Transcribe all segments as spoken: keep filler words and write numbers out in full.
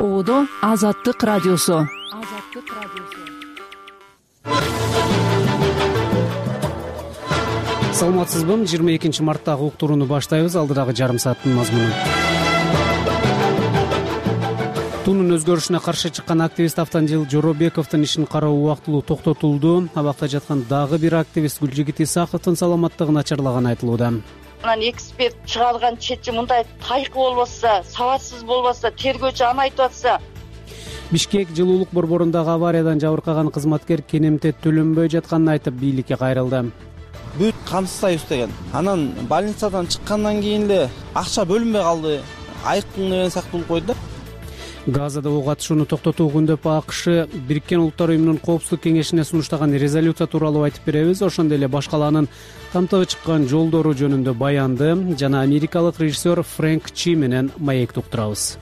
Оодо Азаттык радиосу. Саламатсызбы? жыйырма экинчи марттагы уктурууну баштайбыз. Алдыдагы жарым сааттын мазмуну. Тунун өзгөрүшүнө каршы чыккан активист Автандил Жоробековдун ишин кароо убактылуу токтотулду. Абакта жаткан дагы бир активист Гүлжигит Исаховдун саламаттыгы начарлаганы айтылууда. Анан эксперт чыгарган чечим мындай тайкы болбосо, сабатсыз болбосо, тергөөчү аны айтып атса. Бишкек жылуулук борборундагы авариядан жабыркаган кызматкер кенемте төлөнбөй жатканын айтып бийликке кайрылды. Бүт камсыздайбыз деген. Анан больницадан чыккандан кийин эле акча бөлүнбөй калды. Айыктын деген сыяктуу болуп койду да. Газада ок атышууну токтотуу күндөп АКШ Бириккен Улуттар уюмунун коопсуздук кеңешине сунуштаган резолюция тууралуу айтып беребиз. Ошондой эле башкалаанын камтыгы чыккан жолдору жөнүндө баянды жана америкалык режиссер Фрэнк Чи менен маекти уктурабыз.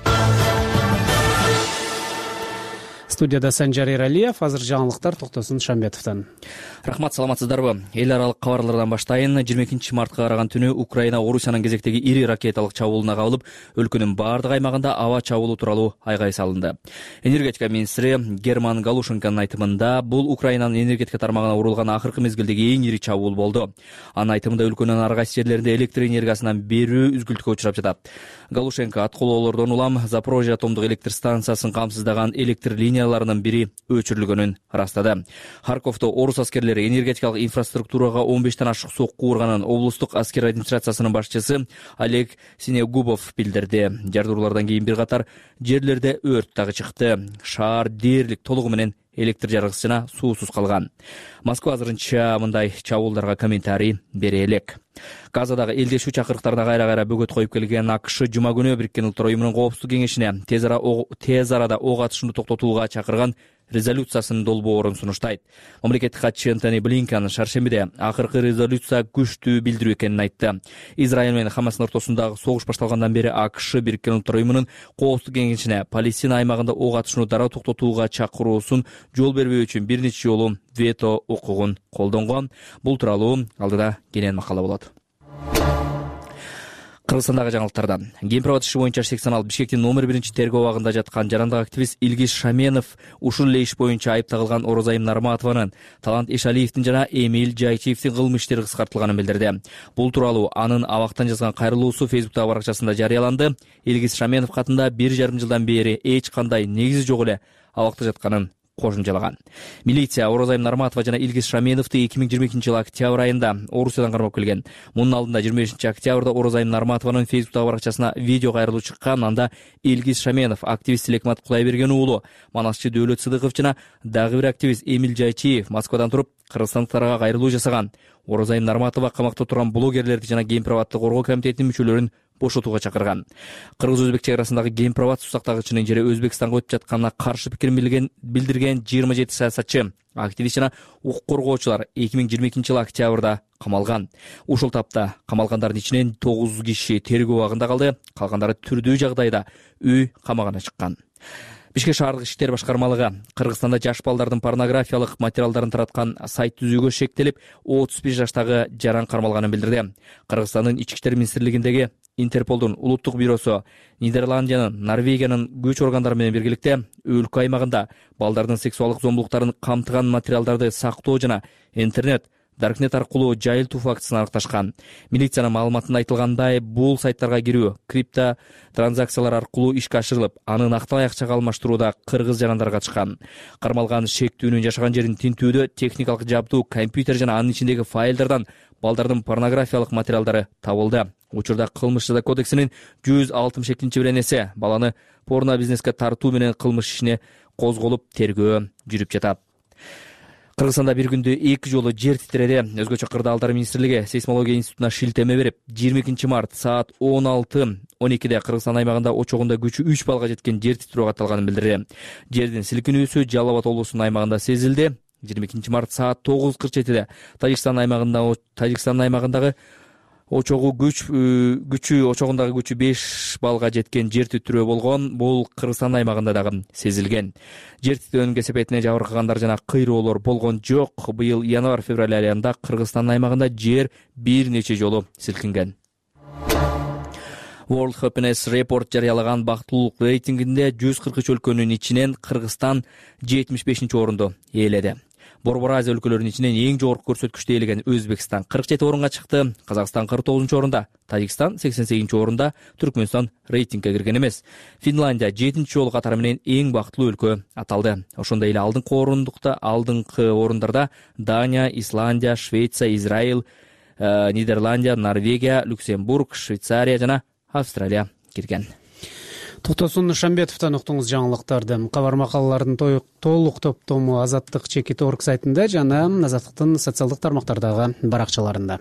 Студияда Санжар Эралиев, азыр жаңылыктар Токтосун Шамбетовдон. Рахмат, саламатсыздарбы? Эл аралык кабарлардан баштайын. жыйырма экинчи мартка караган түнү Украина Орусиянын кезектеги ири ракеталык чабуулуна кабылып, өлкөнүн бардык аймагында аба чабуулу тууралуу айгай салынды. Энергетика министри Герман Галушенконун айтымында бул Украинанын энергетика тармагына урулган акыркы мезгилдеги эң ири чабуул болду. Анын айтымында өлкөнүн ар кайсы жерлеринде электр энергиясынан берүү үзгүлтүккө учурап жатат. Галушенко аткылоолордон улам Запорожье атомдук электр станциясын камсыздаган электр линияларынын бири өчүрүлгөнүн ырастады. Харьковдо орус аскерлери энергетикалык инфраструктурага он бештен ашык сокку урганын облустук аскер администрациясынын башчысы Олег Синегубов билдирди. Жардыруулардан кийин бир катар жерлерде өрт дагы чыкты. Шаар дээрлик толугу менен электр жарыгысыз жана суусуз калган. Москва азырынча мындай чабуулдарга комментарий бере элек. Газадагы элдешүү чакырыктарына кайра-кайра бөгөт коюп келген АКШ жума күнү Бириккен Улуттар уюмунун коопсуздук кеңешине тез арада ок атышууну токтотууга чакырган резолюциясынын долбоорун сунуштайт. Мамлекеттик катчы Энтони Блинкен шаршембиде акыркы резолюция күчтүү билдирүү экенин айтты. Израиль менен Хамастын ортосундагы согуш башталгандан бери АКШ Бириккен Улуттар уюмунун коопсуздук кеңешине Палестина аймагында ок атышууну дароо токтотууга чакыруусун жол бербөө үчүн бир нече жолу вето укугун колдонгон. Бул тууралуу алдыда кенен макала болот. Кыргызстандагы жаңылыктардан. Гемпровод иши боюнча сексен алты Бишкектин номер биринчи тергөө абагында жаткан жарандык активист Илгиз Шаменов ушул эле иш боюнча айып тагылган Орозайым Нарматованын, Талант Эшалиевдин жана Эмиль Жайчиевдин кылмыш иштери кыскартылганын билдирди. Бул тууралуу анын абактан жазган кайрылуусу Фейсбуктагы баракчасында жарыяланды. Илгиз Шаменов катында бир жарым жылдан бери эч кандай негизи жок эле абакта жатканын кошумчалаган. Милиция Орозайым Нарматова жана Илгиз Шаменовду эки миң жыйырма экинчи жылы октябрь айында Орусиядан кармап келген. Мунун алдында жыйырма бешинчи октябрда Орозайым Нарматованын Фейсбуктагы баракчасына видео кайрылуу чыккан. Анда Илгиз Шаменов, активист Лекмат Кудайберген уулу, манасчы Дөөлөт Сыдыков жана дагы бир активист Эмиль Жайчиев Москвадан туруп кыргызстандыктарга кайрылуу жасаган. Орозайым Нарматова камакта турган блогерлерди жана Гемпроводду коргоо комитетинин мүчөлөрүн бошотууга чакырган. Кыргыз-өзбек чек арасындагы Гемпровод сусактагычынын жери Өзбекстанга өтүп жатканына каршы пикир билдирген жыйырма жети саясатчы, активист жана укук коргоочулар эки миң жыйырма экинчи жылы октябрда камалган. Ушул тапта камалгандардын ичинен тогуз киши тергөө абагында калды, калгандары түрдүү жагдайда үй камагына чыккан. Бишкек шаардык иштер башкармалыгы Кыргызстанда жаш балдардын порнографиялык материалдарын тараткан сайт түзүүгө шектелип, отуз беш жаштагы жаран кармалганын билдирди. Кыргызстандын ички иштер министрлигиндеги Интерполдун улуттук бюросу Нидерландиянын, Норвегиянын күч органдары менен биргеликте өлкө аймагында балдардын сексуалдык зомбулуктарын камтыган материалдарды сактоо жана интернет Даркнет аркылуу жайылтуу фактысын аныкташкан. Милициянын маалыматында айтылгандай, бул сайттарга кирүү крипто транзакциялар аркылуу ишке ашырылып, аны накталай акчага алмаштырууда кыргыз жарандар катышкан. Кармалган шектүүнүн жашаган жерин тинтүүдө техникалык жабдуу, компьютер жана анын ичиндеги файлдардан балдардын порнографиялык материалдары табылды. Учурда кылмыш жаза кодексинин жүз алтымыш экинчи беренеси баланы порно бизнеске тартуу менен кылмыш ишине козголуп, тергөө жүрүп жатат. Кыргызстанда бир күндө эки жолу жер титиреди. Өзгөчө Кырдаалдар министрлиги сейсмология институтуна шилтеме берип, жыйырма экинчи март саат он алты он экиде Кыргызстан аймагында очогунда күчү үч балга жеткен жер титирөө катталганын билдирди. Жердин силкинүүсү Жалал Абад облусунун аймагында сезилди. жыйырма экинчи март саат тогуз кырк жетиде Тажикстан аймагында Тажикстан аймагындагы очогу күч күчү очогундагы күчү беш балга жеткен жер титирөө болгон. Бул Кыргызстан аймагында дагы сезилген. Жер титирөөнүн кесепетине жабыркагандар жана кыйроолор болгон жок. Быйыл январь-февраль айында Кыргызстан аймагында жер бир нече жолу силкинген. World Happiness Report жарыялаган бактылуулук рейтингинде жүз кырк үч өлкөнүн ичинен Кыргызстан жетимиш бешинчи орунду ээледи. Борбор Азия өлкөлөрүнүн ичинен эң жогорку көрсөткүчтү ээлеген Өзбекстан кырк жети орунга чыкты, Казакстан кырк тогузунчу орунда, Тажикстан сексен сегизинчи орунда, Түркмөнстан рейтингге кирген эмес. Финляндия жетинчи жолу катары менен эң бактылуу өлкө аталды. Ошондой эле алдыңкы орундукта, алдыңкы орундарда Дания, Исландия, Швеция, Израиль, э, Нидерландия, Норвегия, Люксембург, Швейцария жана Австралия кирген. Токтосун Шамбетовдон уктуңуз жаңылыктарды. Кабар макалалардын толук топтому Азаттык чекит точка орг сайтында жана Азаттыктын социалдык тармактардагы баракчаларында.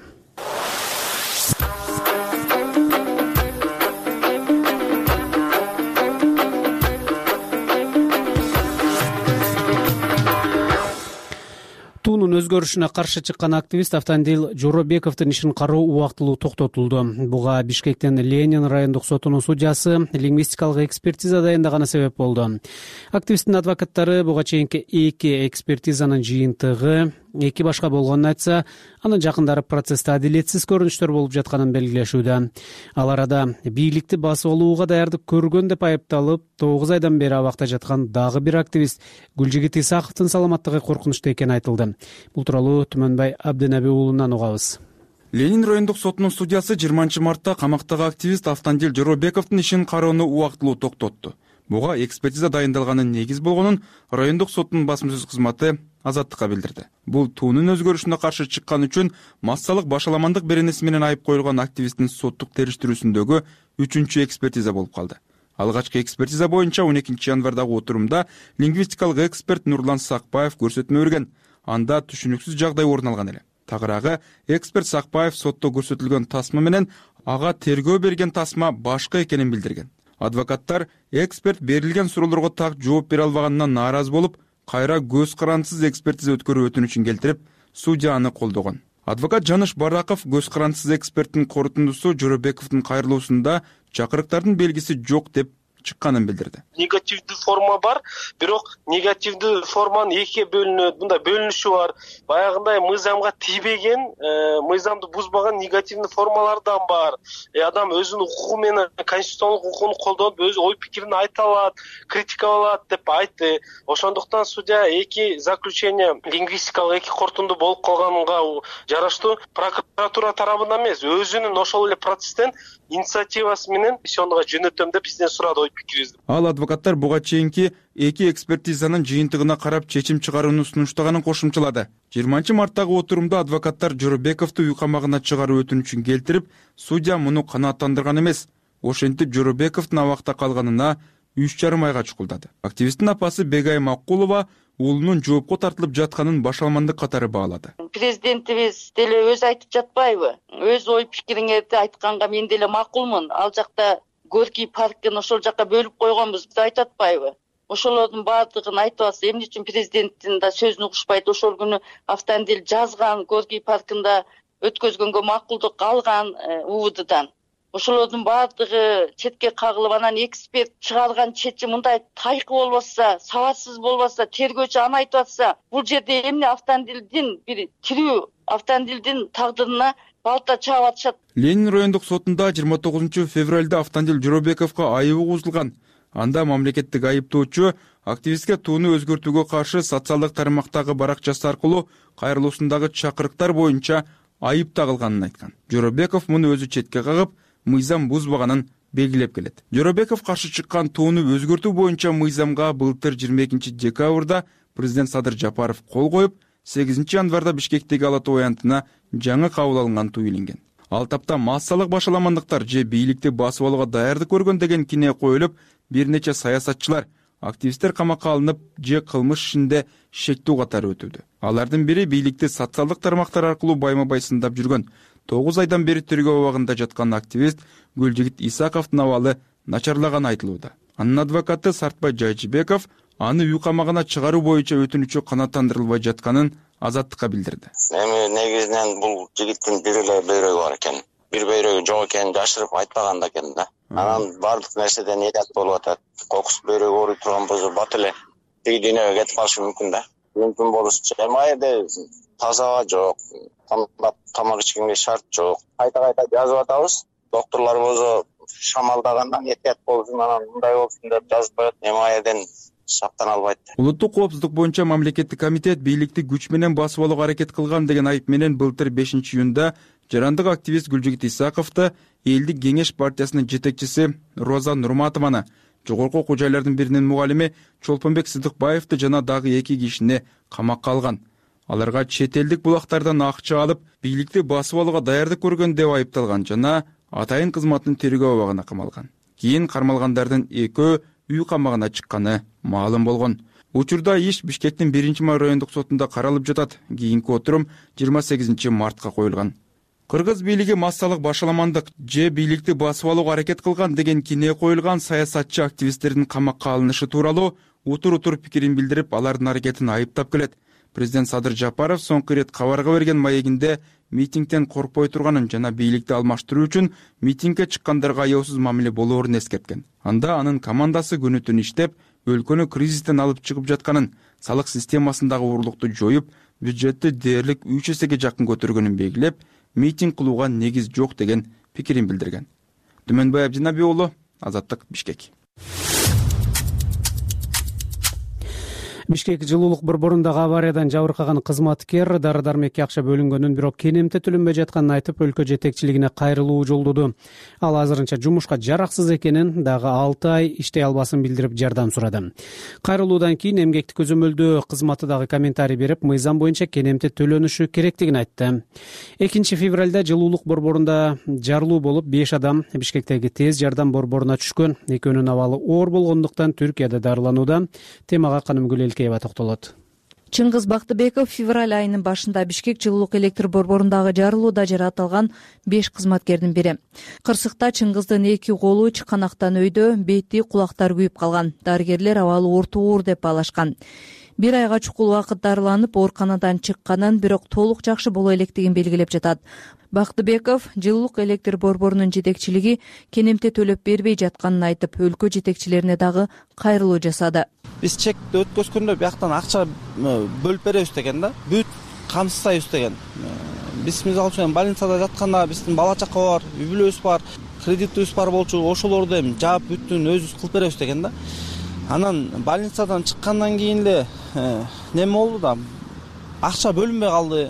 Туунун өзгөрүшүнө каршы чыккан активист Автандил Жоробековдун ишин кароо убактылуу токтотулду. Буга Бишкектен Ленин райондук сотунун судьясы лингвистикалык экспертиза дайындаганы себеп болду. Активисттин адвокаттары буга чейинки эки экспертизанын жыйынтыгы эки башка болгонун айтса, анын жакындары процессте адилетсиз көрүнүштөр болуп жатканын белгилешүүдө. Ал арада бийликти басып алууга даярдык көргөн деп айыпталып, тогуз айдан бери абакта жаткан дагы бир активист Гүлжигит Исаковдун саламаттыгы коркунучта экени айтылды. Бул тууралуу Түмөнбай Абденаби уулунан угабыз. Ленин райондук сотунун судьясы жыйырманчы мартта камактагы активист Автандил Жоробековдун ишин кароону убактылуу токтотту. Буга экспертиза дайындалганын негиз болгонун райондук соттун басма-сөз кызматы Азаттыкка билдирди. Бул туунун өзгөрүшүнө каршы чыккан үчүн массалык башаламандык беренеси менен айып коюлган активисттин соттук териштирүүсүндөгү үчүнчү экспертиза болуп калды. Алгачкы экспертиза боюнча он экинчи январдагы отурумда лингвистикалык эксперт Нурлан Сакпаев көрсөтмө берген. Анда түшүнүксүз жагдай орун алган эле. Тагыраагы эксперт Сакпаев сотто көрсөтүлгөн тасма менен ага тергөө берген тасма башка экенин билдирген. Адвокаттар эксперт берилген суроолорго так жооп бере албаганынан нааразы болуп, кайра көз карандысыз экспертиза өткөрүү өтүнүчүн келтирип, судья аны колдогон. Адвокат Жаныш Бараков көз карандысыз эксперттин корутундусу Жоробековдун кайрылуусунда чакырыктардын белгиси жок деп чыкканын билдирди. Негативдүү форма бар, бирок негативдүү форманын экиге бөлүнөт. Мында бөлүнүшү бар. Баягындай мыйзамга тийбеген, мыйзамды бузбаган негативдүү формалар да бар. Адам өзүнүн укугу менен конституциялык укугун колдонуп, өз ой пикирин айта алат, критикалай алат деп айтты. Ошондуктан судья эки заключение лингвистикалык эки корутунду болуп калганга жараштуу прокуратура тарабынан эмес, өзүнүн ошол эле процесстен инициативасы менен ишондуга жөнөтөм деп бизден сурады. Ал адвокаттар буга чейинки эки экспертизанын жыйынтыгына карап чечим чыгарууну сунуштаганын кошумчалады. жыйырманчы марттагы отурумда адвокаттар Жоробековду үй камагына чыгаруу өтүнүчүн келтирип, судья муну канааттандырган эмес. Ошентип Жоробековдун абакта калганына үч жарым айга чукулдады. Активисттин апасы Бегай Макулова уулунун жоопко тартылып жатканын башаламандык катары баалады. Президентибиз деле өзү айтып жатпайбы? Өз ой пикириңерди айтканга мен деле макулмун. Ал жакта Горький паркын ошол жакка бөлүп койгонбуз деп айтып атпайбы? Ошолордун баардыгын айтып атса, эмне үчүн президенттин да сөзүн угушпайт? Ошол күнү Автандил жазган, Горький паркында өткөзгөнгө макулдук алган УВДдан. Ошолордун баардыгы четке кагылып, анан эксперт чыгарган чечим мындай тайкы болбосо, сабатсыз болбосо, тергөөчү аны айтып атса, бул жерде эмне Автандилдин бир тирүү Автандилдин тагдырына балта чаап атышат. Ленин райондук сотунда жыйырма тогузунчу февралда Автандил Жоробековго айыбы козулган. Анда мамлекеттик айыптоочу активистке тууну өзгөртүүгө каршы социалдык тармактагы баракчасы аркылуу кайрылуусундагы чакырыктар боюнча айып тагылганын айткан. Жоробеков муну өзү четке кагып, мыйзам бузбаганын белгилеп келет. Жоробеков каршы чыккан тууну өзгөртүү боюнча мыйзамга былтыр жыйырма экинчи декабрда президент Садыр Жапаров кол коюп, сегизинчи январда Бишкектеги Ала Тоо аянтына жаңы кабыл алынган туу илинген. Ал тапта массалык башаламандыктар же бийликти басып алууга даярдык көргөн деген кине коюлуп, бир нече саясатчылар, активисттер камакка алынып, же кылмыш ишинде шектүү катары өтүүдө. Алардын бири бийликти социалдык тармактар аркылуу байма-бай сындап жүргөн тогуз айдан бери тергөө абагында жаткан активист Гүлжигит Исаковдун абалы начарлаганы айтылууда. Анын адвокаты Сартбай Жайчыбеков аны үй камагына чыгаруу боюнча өтүнүчү канааттандырылбай жатканын Азаттыкка билдирди. Эми негизинен бул жигиттин бир эле бөйрөгү бар экен. Бир бөйрөгү жок экенин жашырып айтпаган да экен да. Анан баардык нерседен элят болуп атат. Кокус бөйрөгү ооруй турган болсо бат эле тиги дүйнөгө кетип калышы мүмкүн да. Мүмкүн болушучу. Эми айда таза аба жок, тамак ичкенге шарт жок. Кайта кайта жазып атабыз. Докторлор болсо шамалдагандан этият болсун, анан мындай болсун деп жазып коет. Эмаеден сактана албайт. Улуттук коопсуздук боюнча мамлекеттик комитет бийликти күч менен басып алууга аракет кылган деген айып менен былтыр бешинчи июнда жарандык активист Гүлжигит Исаковду Элдик кеңеш партиясынын жетекчиси Роза Нурматованы, жогорку окуу жайлардын биринин мугалими Чолпонбек Сыдыкбаевди жана дагы эки кишини камакка алган. Аларга чет элдик булактардан акча алып, бийликти басып алууга даярдык көргөн деп айыпталган жана атайын кызматтын тергөө абагына камалган. Кийин кармалгандардын экөө үй камагына чыкканы маалым болгон. Учурда иш Бишкектин биринчи май райондук сотунда каралып жатат. Кийинки отурум жыйырма сегизинчи мартка коюлган. Кыргыз бийлиги массалык башаламандык же бийликти басып алууга аракет кылган деген кине коюлган саясатчы активисттердин камакка алынышы тууралуу утур-утур пикирин билдирип, алардын аракетин айыптап келет. Президент Садыр Жапаров соңку ирет кабарга берген маегинде митингден коркпой турганын жана бийликти алмаштыруу үчүн митингге чыккандарга аяосуз мамиле болоорун эскерткен. Анда анын командасы күнү түн иштеп, өлкөнү кризистен алып чыгып жатканын, салык системасындагы уурулукту жоюп, бюджетти дээрлик үч эсеге жакын көтөргөнүн белгилеп, митинг кылууга негиз жок деген пикирин билдирген. Түмөнбай Абдинаби уулу, Азаттык, Бишкек. Бишкек жылуулук борборундагы авариядан жабыркаган кызматкер дары-дармекке акча бөлүнгөнүн, бирок кенемте төлөнбөй жатканын айтып, өлкө жетекчилигине кайрылуу жолдоду. Ал азырынча жумушка жараксыз экенин, дагы алты ай иштей албасын билдирип жардам сурады. Кайрылуудан кийин эмгекти көзөмөлдөө кызматы дагы комментарий берип, мыйзам боюнча кенемте төлөнүшү керектигин айтты. экинчи февралда жылуулук борборунда жарылуу болуп, беш адам Бишкектеги тез жардам борборуна түшкөн. Экөөнүн абалы оор болгондуктан Түркияда дарыланууда. Темага Канымгүл токтолот. Чыңгыз Бактыбеков февраль айынын башында Бишкек жылуулук электр борборундагы жарылууда жаратылган беш кызматкердин бири. Кырсыкта Чыңгыздын эки колу чыканактан өйдө, бети, кулактары күйүп калган. Дарыгерлер абалы орто оор деп баалашкан. Бир айга чукул убакыт дарыланып, ооруканадан чыкканын, бирок толук жакшы боло электигин белгилеп жатат. Бактыбеков жылуулук электр борборунун жетекчилиги кенемте төлөп бербей жатканын айтып, өлкө жетекчилерине дагы кайрылуу жасады. Биз чекти өткөзгөндө бияктан акча бөлүп беребиз деген да, бүт камсыздайбыз деген. Биз мисалы үчүн больницада жатканда биздин бала чака бар, үй бүлөбүз бар, кредитибиз бар болчу, ошолорду эми жаап бүттүн өзүбүз кылып беребиз деген да. Анан больницадан чыккандан кийин эле неме болду да, акча бөлүнбөй калды,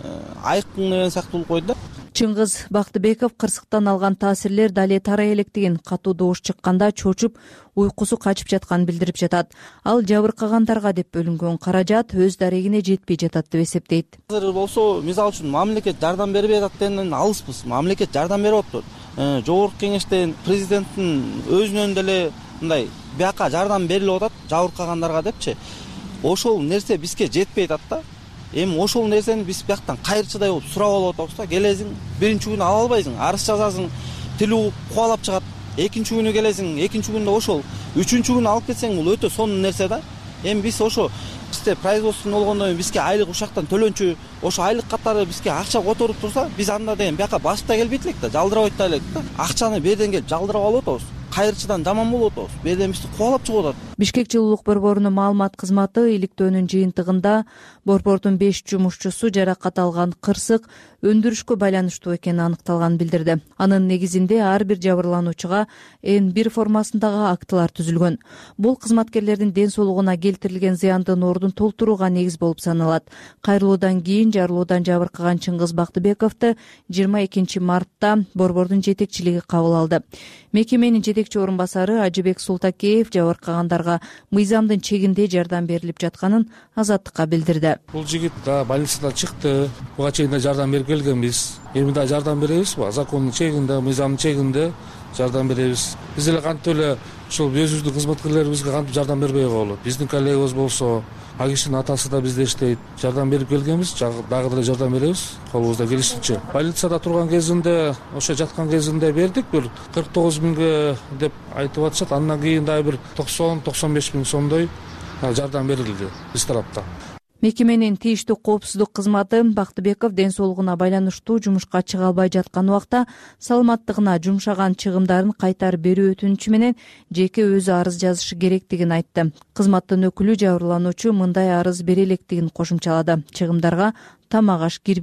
айкын деген сыяктуу болуп койду да. Чыңгыз Бактыбеков кырсыктан алган таасирлер дале тарай электигин, катуу добуш чыкканда чочуп, уйкусу качып жатканын билдирип жатат. Ал жабыркагандарга деп бөлүнгөн каражат өз дарегине жетпей жатат деп эсептейт. Азыр болсо, мисалы үчүн мамлекет жардам бербей жатат дегенден алыспыз. Мамлекет жардам берип атат. Жогорку кеңештен президенттин өзүнөн деле мындай бияка жардам берилип атат жабыркагандарга депчи. Ошол нерсе бизге жетпей атат да. Эми ошол нерсени биз бияктан кайрчыдай болуп сурап алып атабыз да. Келесиң, биринчи күнү ала албайсың, арыз жазасың, тил кубалап чыгат. Экинчи күнү келесиң, экинчи күндө ошол. Үчүнчү күнү алып кетсең, бул өтө сонун нерсе да. Эми биз ошо бизде производство болгондон кийин бизге айлык ушактан төлөнчү, ошо айлык катары бизге акча которуп турса, биз анда деген бияка басып да келбейт элек да, жалдырабайт да элек да. Акчаны берден келип жалдырап алып атабыз. Кайрчыдан жаман болуп атабыз. Берден бизди кубалап чыгып атат. Бишкек жылуулук борборунун маалымат кызматы иликтөөнүн жыйынтыгында борбордун беш жумушчусу жаракат алган, кырсык өндүрүшкө байланыштуу экени аныкталганын билдирди. Анын негизинде ар бир жабырлануучуга эн бир формасындагы актылар түзүлгөн. Бул кызматкерлердин ден соолугуна келтирилген зыяндын ордун толтурууга негиз болуп саналат. Кайрылуудан кийин жарылуудан жабыркаган Чыңгыз Бактыбековду жыйырма экинчи мартта борбордун жетекчилиги кабыл алды. Мекеменин жетекчи орун басары Ажыбек Султакеев жабыркагандарга мыйзамдын чегинде жардам берилип жатканын Азаттыкка билдирди. Бул жигит да больницадан чыкты, буга чейин да жардам берип келгенбиз. Эми да жардам беребиз, закондун чегинде, мыйзамдын чегинде жардам беребиз. Биз эле кантип эле ушул өзүбүздүн кызматкерлерибизге кантип жардам бербей болот. Биздин коллегабыз болсо, ал кишинин атасы да бизде иштейт. Жардам берип келгенбиз, дагы деле жардам беребиз, колубузда келишинче. Больницада турган кезинде, ошо жаткан кезинде бердик, бир кырк тогуз миңге деп айтып атышат. Андан кийин дагы бир токсон токсон беш миң сомдой жардам берилди биз тараптан. Мекеменин тийиштүү коопсуздук кызматы Бактыбеков ден соолугуна байланыштуу жумушка чыга албай жаткан убакта саламаттыгына жумшаган чыгымдарын кайтарып берүү өтүнүчү менен жеке өзү арыз жазышы керектигин айтты. Кызматтын өкүлү жабырлануучу мындай арыз бере электигин кошумчалады. Чыгымдарга тамак аш кирбейт.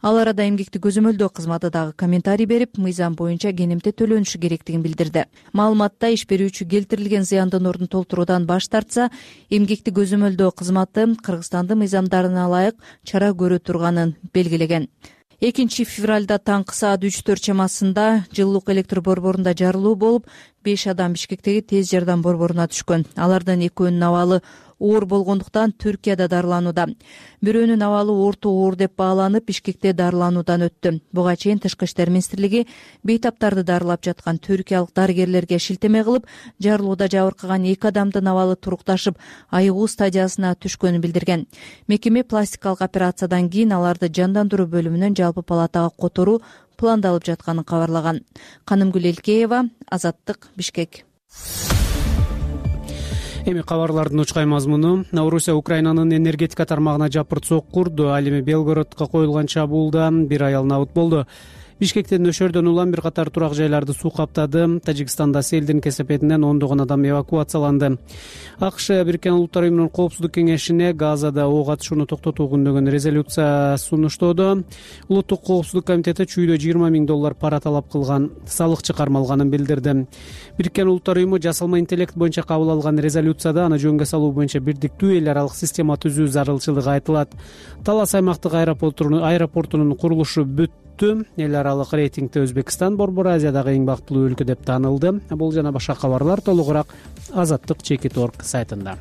Ал арада эмгекти көзөмөлдөө кызматы дагы комментарий берип, мыйзам боюнча кенемте төлөнүшү керектигин билдирди. Маалыматта иш берүүчү келтирилген зыяндын ордун толтуруудан баш тартса, эмгекти көзөмөлдөө кызматы Кыргызстандын мыйзамдарына ылайык чара көрө турганын белгилеген. экинчи февралда таңкы саат үч төрт чамасында жылуулук электр борборунда жарылуу болуп, беш адам Бишкектеги тез жардам борборуна түшкөн. Алардын экөөнүн абалы оор болгондуктан Түркияда дарыланууда. Бирөөнүн абалы орто оор деп бааланып, Бишкекте дарылануудан өттү. Буга чейин Тышкы иштер министрлиги бейтаптарды дарылап жаткан түркиялык дарыгерлерге шилтеме кылып, жарылууда жабыркаган эки адамдын абалы турукташып, айыгуу стадиясына түшкөнүн билдирген. Мекеме пластикалык операциядан кийин аларды жандандыруу бөлүмүнөн жалпы палатага которуу пландалып жатканын кабарлаган. Канымгүл Элкеева, Азаттык, Бишкек. Эми кабарлардын учкай мазмуну. Орусия Украинанын энергетика тармагына жапырт курду. Ал эми Белгородко коюлган чабуулда бир аял набыт болду. Бишкектен нөшөрдөн улам бир катар турак жайларды суу каптады. Тажикстанда селдин кесепетинен ондогон адам эвакуацияланды. АКШ Бириккен Улуттар уюмунун Коопсуздук кеңешине Газада ок атышууну токтотуу күндөгөн резолюция сунуштоодо. Улуттук коопсуздук комитети чүйдө жыйырма миң доллар пара талап кылган, салыкчы кармалганын билдирди. Бириккен Улуттар уюму жасалма интеллект боюнча кабыл алган резолюцияда аны жөнгө салуу боюнча бирдиктүү эл аралык система түзүү зарылчылыгы айтылат. Талас аймактык аэропортунун курулушу бүт эл аралык рейтингде Өзбекстан Борбор Азиядагы эң бактылуу өлкө деп таанылды. Бул жана башка кабарлар толугураак Азаттык чекит точка орг сайтында.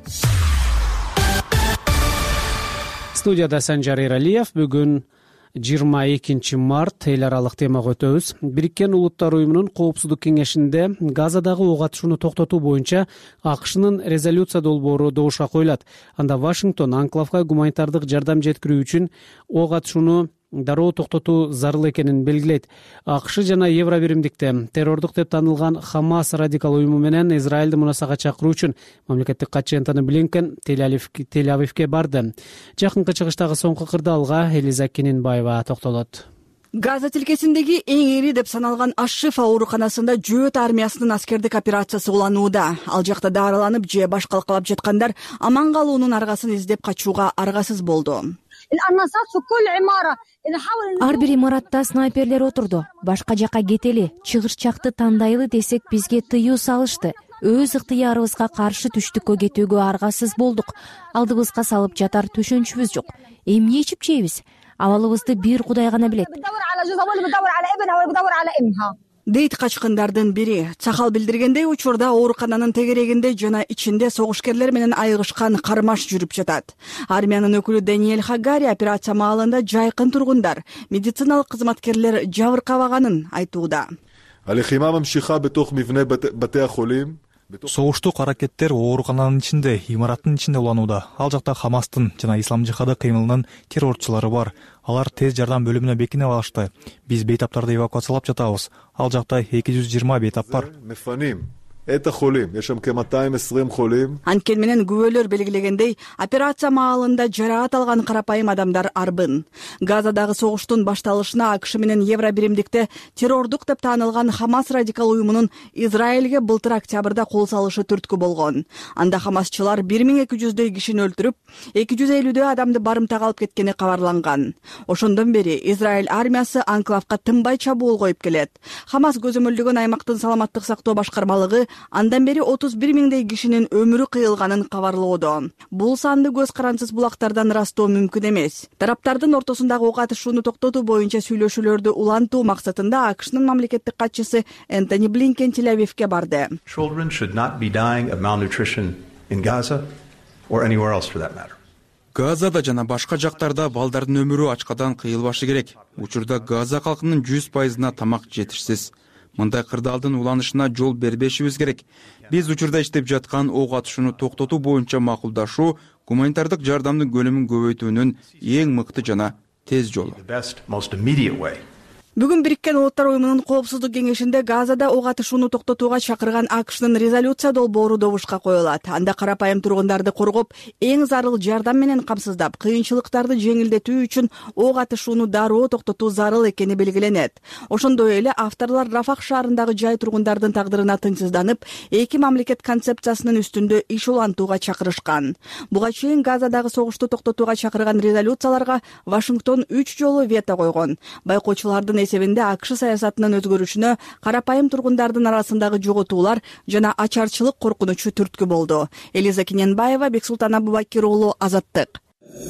Студияда Санжар Эралиев. Бүгүн жыйырма экинчи март эл аралык темага өтөбүз. Бириккен Улуттар уюмунун Коопсуздук кеңешинде Газадагы ок атышууну токтотуу боюнча АКШнын резолюция долбоору добушка коюлат. Анда Вашингтон анклавга гуманитардык жардам жеткирүү үчүн ок атышууну дароо токтотуу зарыл экенин белгилейт. АКШ жана Евробиримдикте террордук деп танылган Хамас радикал уюму менен Израилди мунасага чакыруу үчүн мамлекеттик катчы Энтони Блинкен Тель-Авивге барды. Жакынкы чыгыштагы соңку кырдаалга Элиза Кененбаева токтолот. Газа тилкесиндеги эң ири деп саналган Аш-Шифа ооруканасында жөөт армиясынын аскердик операциясы уланууда. Ал жакта дарыланып же баш калкалап жаткандар аман калуунун аргасын издеп качууга аргасыз болду. Ар бир имаратта снайперлер отурду. Башка жака кетели, чыгышчакты тандайлы десек бизге тыюу салышты. Өз ыктыярыбызга каршы түштүккө кетүүгө аргасыз болдук. Алдыбызга салып жатар төшөнчүбүз жок. Эмне ичип жейбиз? Абалыбызды бир Кудай гана билет. Дейт качкындардын бири. Цахал билдиргендей, учурда оорукананын тегерегинде жана ичинде согушкерлер менен айыгышкан кармаш жүрүп жатат. Армиянын өкүлү Даниэль Хагари операция маалында жайкын тургундар, медициналык кызматкерлер жабыркабаганын айтууда. Согуштук аракеттер оорукананын ичинде, имараттын ичинде уланууда. Ал жакта Хамастын жана Ислам жихады кыймылынын террорчулары бар. Алар тез жардам бөлүмүнө бекине алышты. Биз бейтаптарды эвакуациялап жатабыз. Ал жакта эки жүз жыйырма бейтап бар. Анткени менен күбөлөр белгилегендей, операция маалында жараат алган карапайым адамдар арбын. Газадагы согуштун башталышына АКШ менен Евробиримдикте террордук деп таанылган Хамас радикал уюмунун Израилге былтыр октябрда кол салышы түрткү болгон. Анда хамасчылар бир миң эки жүздөй кишини өлтүрүп, эки жүз элүүдөй адамды барымтага алып кеткени кабарланган. Ошондон бери Израиль армиясы анклавга тынбай чабуул коюп келет. Хамас көзөмөлдөгөн аймактын саламаттык сактоо башкармалыгы андан бери отуз бир миңдей кишинин өмүрү кыйылганын кабарлоодо. Бул санды көз карансыз булактардан ырастоо мүмкүн эмес. Тараптардын ортосундагы ок атышууну токтотуу боюнча сүйлөшүүлөрдү улантуу максатында АКШнын мамлекеттик катчысы Энтони Блинкен Тель-Авивге барды. Children should not be dying of malnutrition in Gaza or anywhere else for that matter. Газада жана башка жактарда балдардын өмүрү ачкадан кыйылбашы керек. Учурда Газа калкынын жүз пайызына тамак жетишсиз. Мындай кырдаалдын уланышына жол бербешибиз керек. Биз учурда иштеп жаткан ок атышууну токтотуу боюнча макулдашуу гуманитардык жардамдын көлөмүн көбөйтүүнүн эң мыкты жана тез жолу. Бүгүн Бириккен Улуттар уюмунун Коопсуздук кеңешинде Газада ок атышууну токтотууга чакырган АКШнын резолюция долбоору добушка коюлат. Анда карапайым тургундарды коргоп, эң зарыл жардам менен камсыздап, кыйынчылыктарды жеңилдетүү үчүн ок атышууну дароо токтотуу зарыл экени белгиленет. Ошондой эле авторлор Рафах шаарындагы жай тургундардын тагдырына тынчсызданып, эки мамлекет концепциясынын үстүндө иш улантууга чакырышкан. Буга чейин Газадагы согушту токтотууга чакырган резолюцияларга Вашингтон үч жолу вето койгон. Байкоочулардын эсебинде АКШ саясатынын өзгөрүшүнө карапайым тургундардын арасындагы жоготуулар жана ачарчылык коркунучу түрткү болду. Элиза Киненбаева, Бексултан Абубакир уулу, Азаттык.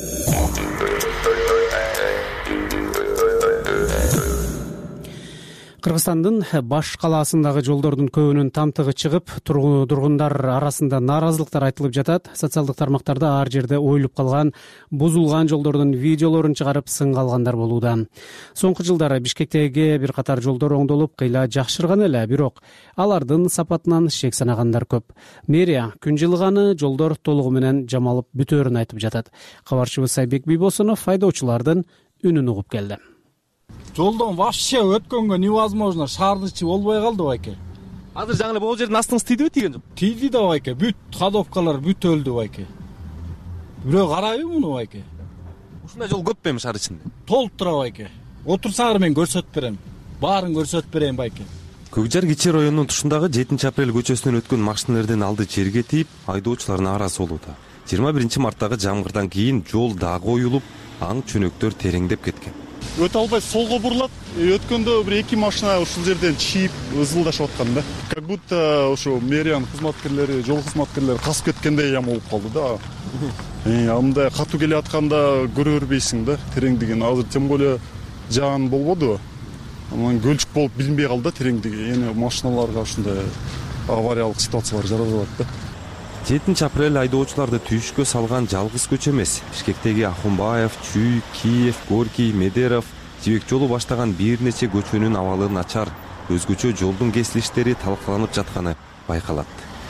Кыргызстандын баш калаасындагы жолдордун көбүнүн тамтыгы чыгып, тургундар арасында нааразылыктар айтылып жатат. Социалдык тармактарда ар жерде оюлуп калган, бузулган жолдордун видеолорун чыгарып сынга алгандар болууда. Соңку жылдары Бишкектеги бир катар жолдор оңдолуп, кыйла жакшырган эле, бирок алардын сапатынан шек санагандар көп. Мэрия күн жылыганы жолдор толугу менен жамалып бүтөөрүн айтып жатат. Кабарчыбыз Айбек Бийбосунов айдоочулардын үнүн угуп келди. Жолдон вообще өткөнгө невозможно, шаардын ичи болбой калды байке. Азыр жаңы эле могу жердин астыңыз тийдиби, тийген жок? Тийди да байке, бүт ходовкалар бүт өлдү байке. Бирөө карайбы муну байке? Ушундай жол көп эми шаар ичинде? Толуп тура байке. Отурсаңар мен көрсөтүп берем. Баарын көрсөтүп берейин байке. Көкжар Кичи районунун тушундагы жетинчи апрель көчөсүнөн өткөн машиналардын алды жерге тийип, айдоочулар нааразы болууда. жыйырма биринчи марттагы жамгырдан кийин жол дагы оюлуп, аң чөнөктөр тереңдеп кеткен. Өтө албай солго бурулат. Өткөндө бир эки машина ушул жерден чийип ызылдашып аткан да. Как будто ошо мэриянын кызматкерлери, жол кызматкерлери касып кеткендей ям болуп калды да. Э, андай катуу келе атканда көрө бербейсиң да, тереңдигин. Азыр тем более жаан болбоду. Анан көлчүк болуп билинбей калды тереңдиги. Эми машиналарга ушундай авариялык ситуациялар жаралып атты. жетинчи апрель айдоочуларды түйүшкө салган жалгыз көчө эмес. Бишкектеги Ахунбаев, Чүй, Киев, Горький, Медеров, Жибек жолу баштаган бир нече көчөнүн абалы начар, өзгөчө жолдун кесилиштери талкаланып жатканы байкалат.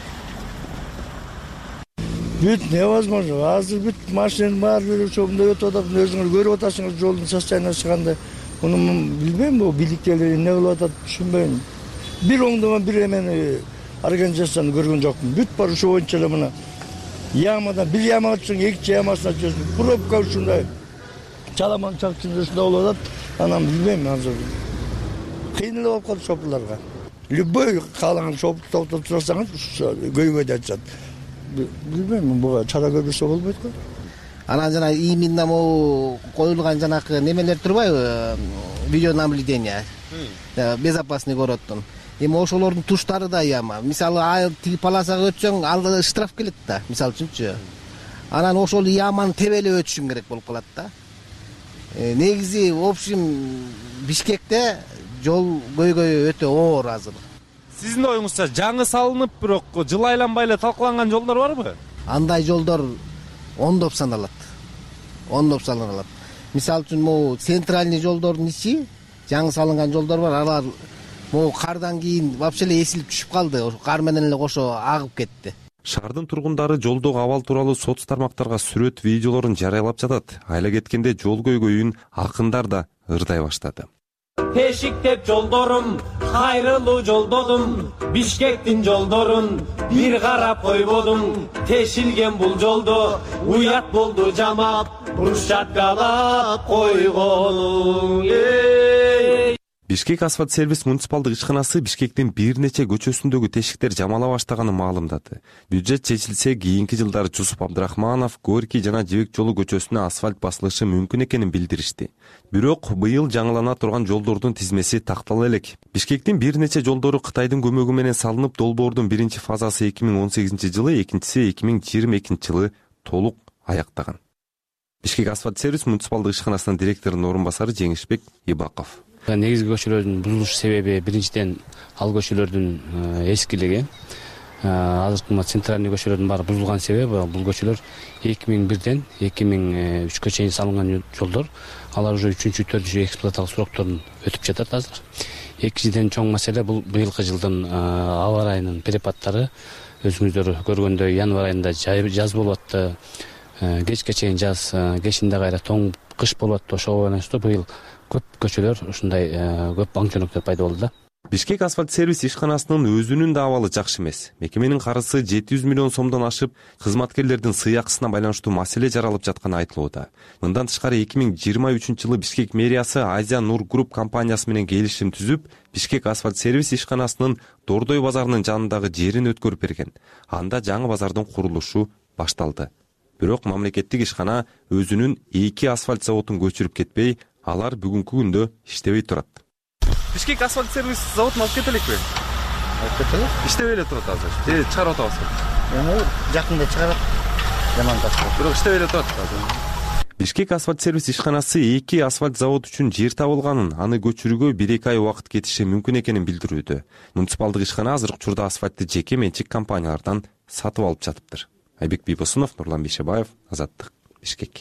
Бүт невозможно. Азыр бүт машинанын баары ошондой өтүп атат. Өзүңөр көрүп атасыңыз жолдун состояниясы кандай. Муну билбейм, бу бийликтер эмне кылып атат, түшүнбөйм. Бир оңдомон, бир эмени организацияны көргөн жокмун. Бүт бар ошо боюнча эле мына ямадан бир ямага түшүң, экинчи ямасына түшүң. Пробка ушундай чаламан чакчында ушундай болуп атат. Анан билбейм азыр. Кыйын эле болуп калды шопурларга. Любой каалаган шоп токтоп турсаңыз көйгөй да айтышат. Билбейм, буга чара көрбөсө болбойт го. Анан жана именно могу коюлган жанакы немелер турбайбы? Видеонаблюдение. Безопасный городдун. Эми ошолордун туштары да яма. Мисалы, тиги полосага өтсөң, алда штраф келет да, мисалы үчүнчү. Анан ошол яманы тебелеп өтүшүң керек болуп калат да. Негизи, в общем, Бишкекте жол көйгөйү өтө оор азыр. Сиздин оюңузча жаңы салынып, бирок жыл айланбай эле талкаланган жолдор барбы? Андай жолдор ондоп саналат. Ондоп саналат. Мисалы үчүн, могу центральный жолдордун ичи жаңы салынган жолдор бар, алар могу кардан кийин вообще эле эсилип түшүп калды. Кар менен эле кошо агып кетти. Шаардын тургундары жолдогу абал тууралуу соц тармактарга сүрөт, видеолорун жарыялап жатат. Айла кеткенде жол көйгөйүн акындар да ырдай баштады. Тешиктеп жолдорум, кайрылуу жолдодум, Бишкектин жолдорун бир карап койбодум. Тешилген бул жолдо уят болду жамап, брусчаткалап койгонуң. Бишкек асфальт сервис муниципалдык ишканасы Бишкектин бир нече көчөсүндөгү тешиктер жамала баштаганын маалымдады. Бюджет чечилсе, кийинки жылдары Жусуп Абдрахманов, Горький жана Жибек жолу көчөсүнө асфальт басылышы мүмкүн экенин билдиришти. Бирок быйыл жаңылана турган жолдордун тизмеси тактала элек. Бишкектин бир нече жолдору Кытайдын көмөгү менен салынып, долбоордун биринчи фазасы эки миң он сегизинчи жылы, экинчиси эки миң жыйырма экинчи жылы толук аяктаган. Бишкек асфальт сервис муниципалдык ишканасынын директорунун орун басары Жеңишбек Ибаков. Негизги көчөлөрдүн бузулуш себеби биринчиден ал көчөлөрдүн эскилиги. Азыркы центральный көчөлөрдүн баары бузулган себеби бул көчөлөр эки миң бирден эки миң үчкө чейин салынган жолдор. Алар уже үчүнчү, төртүнчү эксплуатациялык срокторун өтүп жатат азыр. Экинчиден чоң маселе бул быйылкы жылдын аба ырайынын перепадтары. Өзүңүздөр көргөндөй январь айында жаз болуп атты. Кечке чейин жаз, кечинде кайра тоң кыш болуп атты. Ошого байланыштуу быйыл көп көчөлөр ушундай көп банк жөнөктөр пайда болду да. Бишкек асфальт сервис ишканасынын өзүнүн да абалы жакшы эмес. Мекеменин карызы жети жүз миллион сомдон ашып, кызматкерлердин сый акысына байланыштуу маселе жаралып жатканы айтылууда. Мындан тышкары эки миң жыйырма үчүнчү жылы Бишкек мэриясы Азия Нур Групп компаниясы менен келишим түзүп, Бишкек асфальт сервис ишканасынын Дордой базарынын жанындагы жерин өткөрүп берген. Анда жаңы базардын курулушу башталды. Бирок мамлекеттик ишкана өзүнүн эки асфальт заводун көчүрүп кетпей, алар бүгүнкү күндө иштебей турат. Бишкек асфальт сервис заводун алып кетелекпи? Алып кетелик. Иштебей эле турат азыр. Же чыгарып атабызбы? Эми жакында чыгарат. Жаман тапты. Бирок иштебей эле турат азыр. Бишкек асфальт сервис ишканасы эки асфальт завод үчүн жер табылганын, аны көчүрүүгө бир эки ай убакыт кетиши мүмкүн экенин билдирүүдө. Муниципалдык ишкана азыркы учурда асфальтты жеке менчик компаниялардан сатып алып жатыптыр. Айбек Бийбосунов, Нурлан Бейшебаев, Азаттык, Бишкек.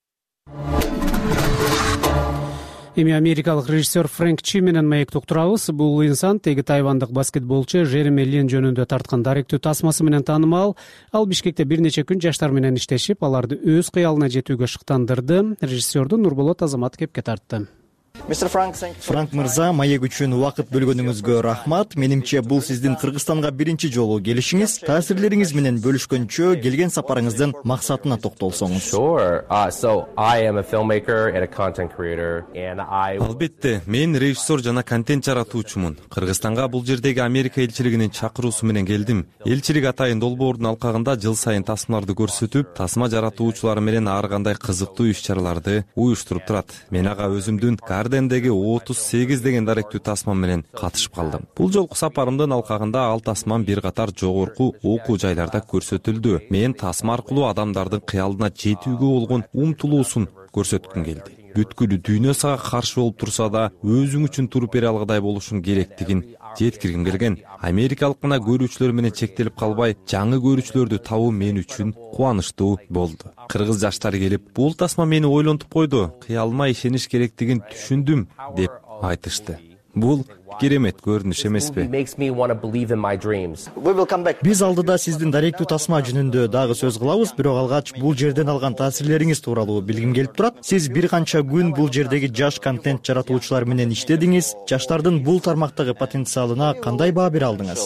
Эми америкалык режиссер Фрэнк Чи менен маекти уктурабыз. Бул инсан теги тайвандык баскетболчу Жереми Лин жөнүндө тарткан даректүү тасмасы менен таанымал. Ал Бишкекте бир нече күн жаштар менен иштешип, аларды өз кыялына жетүүгө шыктандырды. Режиссерду Нурболот Азамат кепке тартты. Франк мырза, маек үчүн убакыт бөлгөнүңүзгө рахмат. Менимче бул сиздин Кыргызстанга биринчи жолу келишиңиз. Таасирлериңиз менен бөлүшкөнчө келген сапарыңыздын максатына токтолсоңуз. Албетте, мен режиссер жана контент жаратуучумун. Кыргызстанга бул жердеги Америка элчилигинин чакыруусу менен келдим. Элчилик атайын долбоордун алкагында жыл сайын тасмаларды көрсөтүп, тасма жаратуучулары менен ар кандай кызыктуу иш-чараларды уюштуруп турат. Мен ага өзүмдүн Гардендеги отуз сегиз деген даректүү тасма менен катышып калдым. Бул жолку сапарымдын алкагында ал тасмам бир катар жогорку окуу жайларда көрсөтүлдү. Мен тасма аркылуу адамдардын кыялына жетүүгө болгон умтулуусун көрсөткүм келди. Бүткүл дүйнө сага каршы болуп турса да, өзүң үчүн туруп бере алгыдай болушуң керектигин жеткиргим келген. Америкалык гана көрүүчүлөр менен чектелип калбай, жаңы көрүүчүлөрдү табуу мен үчүн кубанычтуу болду. Кыргыз жаштары келип, бул тасма мени ойлонтуп койду, кыялыма ишениш керектигин түшүндүм деп айтышты. Бул керемет көрүнүш эмеспи? Биз алдыда сиздин даректүү тасма жөнүндө дагы сөз кылабыз, бирок алгач бул жерден алган таасирлериңиз тууралуу билгим келип турат. Сиз бир канча күн бул жердеги жаш контент жаратуучулар менен иштедиңиз. Жаштардын бул тармактагы потенциалына кандай баа бере алдыңыз?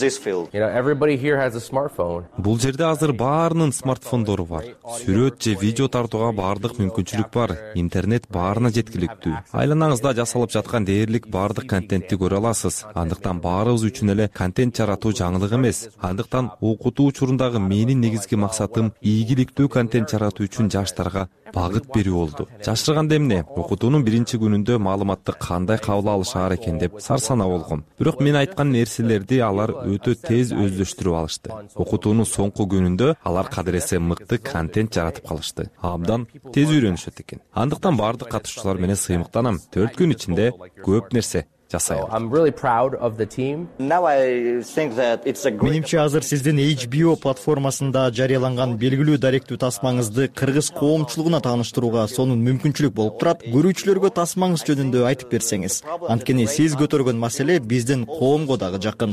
Бул жерде азыр баарынын смартфондору бар. Сүрөт же видео тартууга баардык мүмкүнчүлүк бар. Интернет баарына жеткиликтүү. Айланаңызда жасалып жаткан дээрлик баардык контентти көрө аласыз. Андыктан баарыбыз үчүн эле контент жаратуу жаңылык эмес. Андыктан окутуу учурундагы менин негизги максатым ийгиликтүү контент жаратуу үчүн жаштарга багыт берүү болду. Жашырганда эмне? Окутуунун биринчи күнүндө маалыматты кандай кабыл алышаар экен деп сарсана болгом. Бирок мен айткан нерселерди алар өтө тез өздөштүрүп алышты. Окутуунун соңку күнүндө алар кадыресе мыкты контент жаратып калышты. Абдан тез үйрөнүшөт экен. Андыктан баардык катышуучулар менен сыймыктанам. төрт күн ичинде көп нерсе жасай алдым. Менимче азыр сиздин эйч би о платформасында жарыяланган белгилүү даректүү тасмаңызды кыргыз коомчулугуна тааныштырууга сонун мүмкүнчүлүк болуп турат. Көрүүчүлөргө тасмаңыз жөнүндө айтып берсеңиз. Анткени сиз көтөргөн маселе биздин коомго дагы жакын.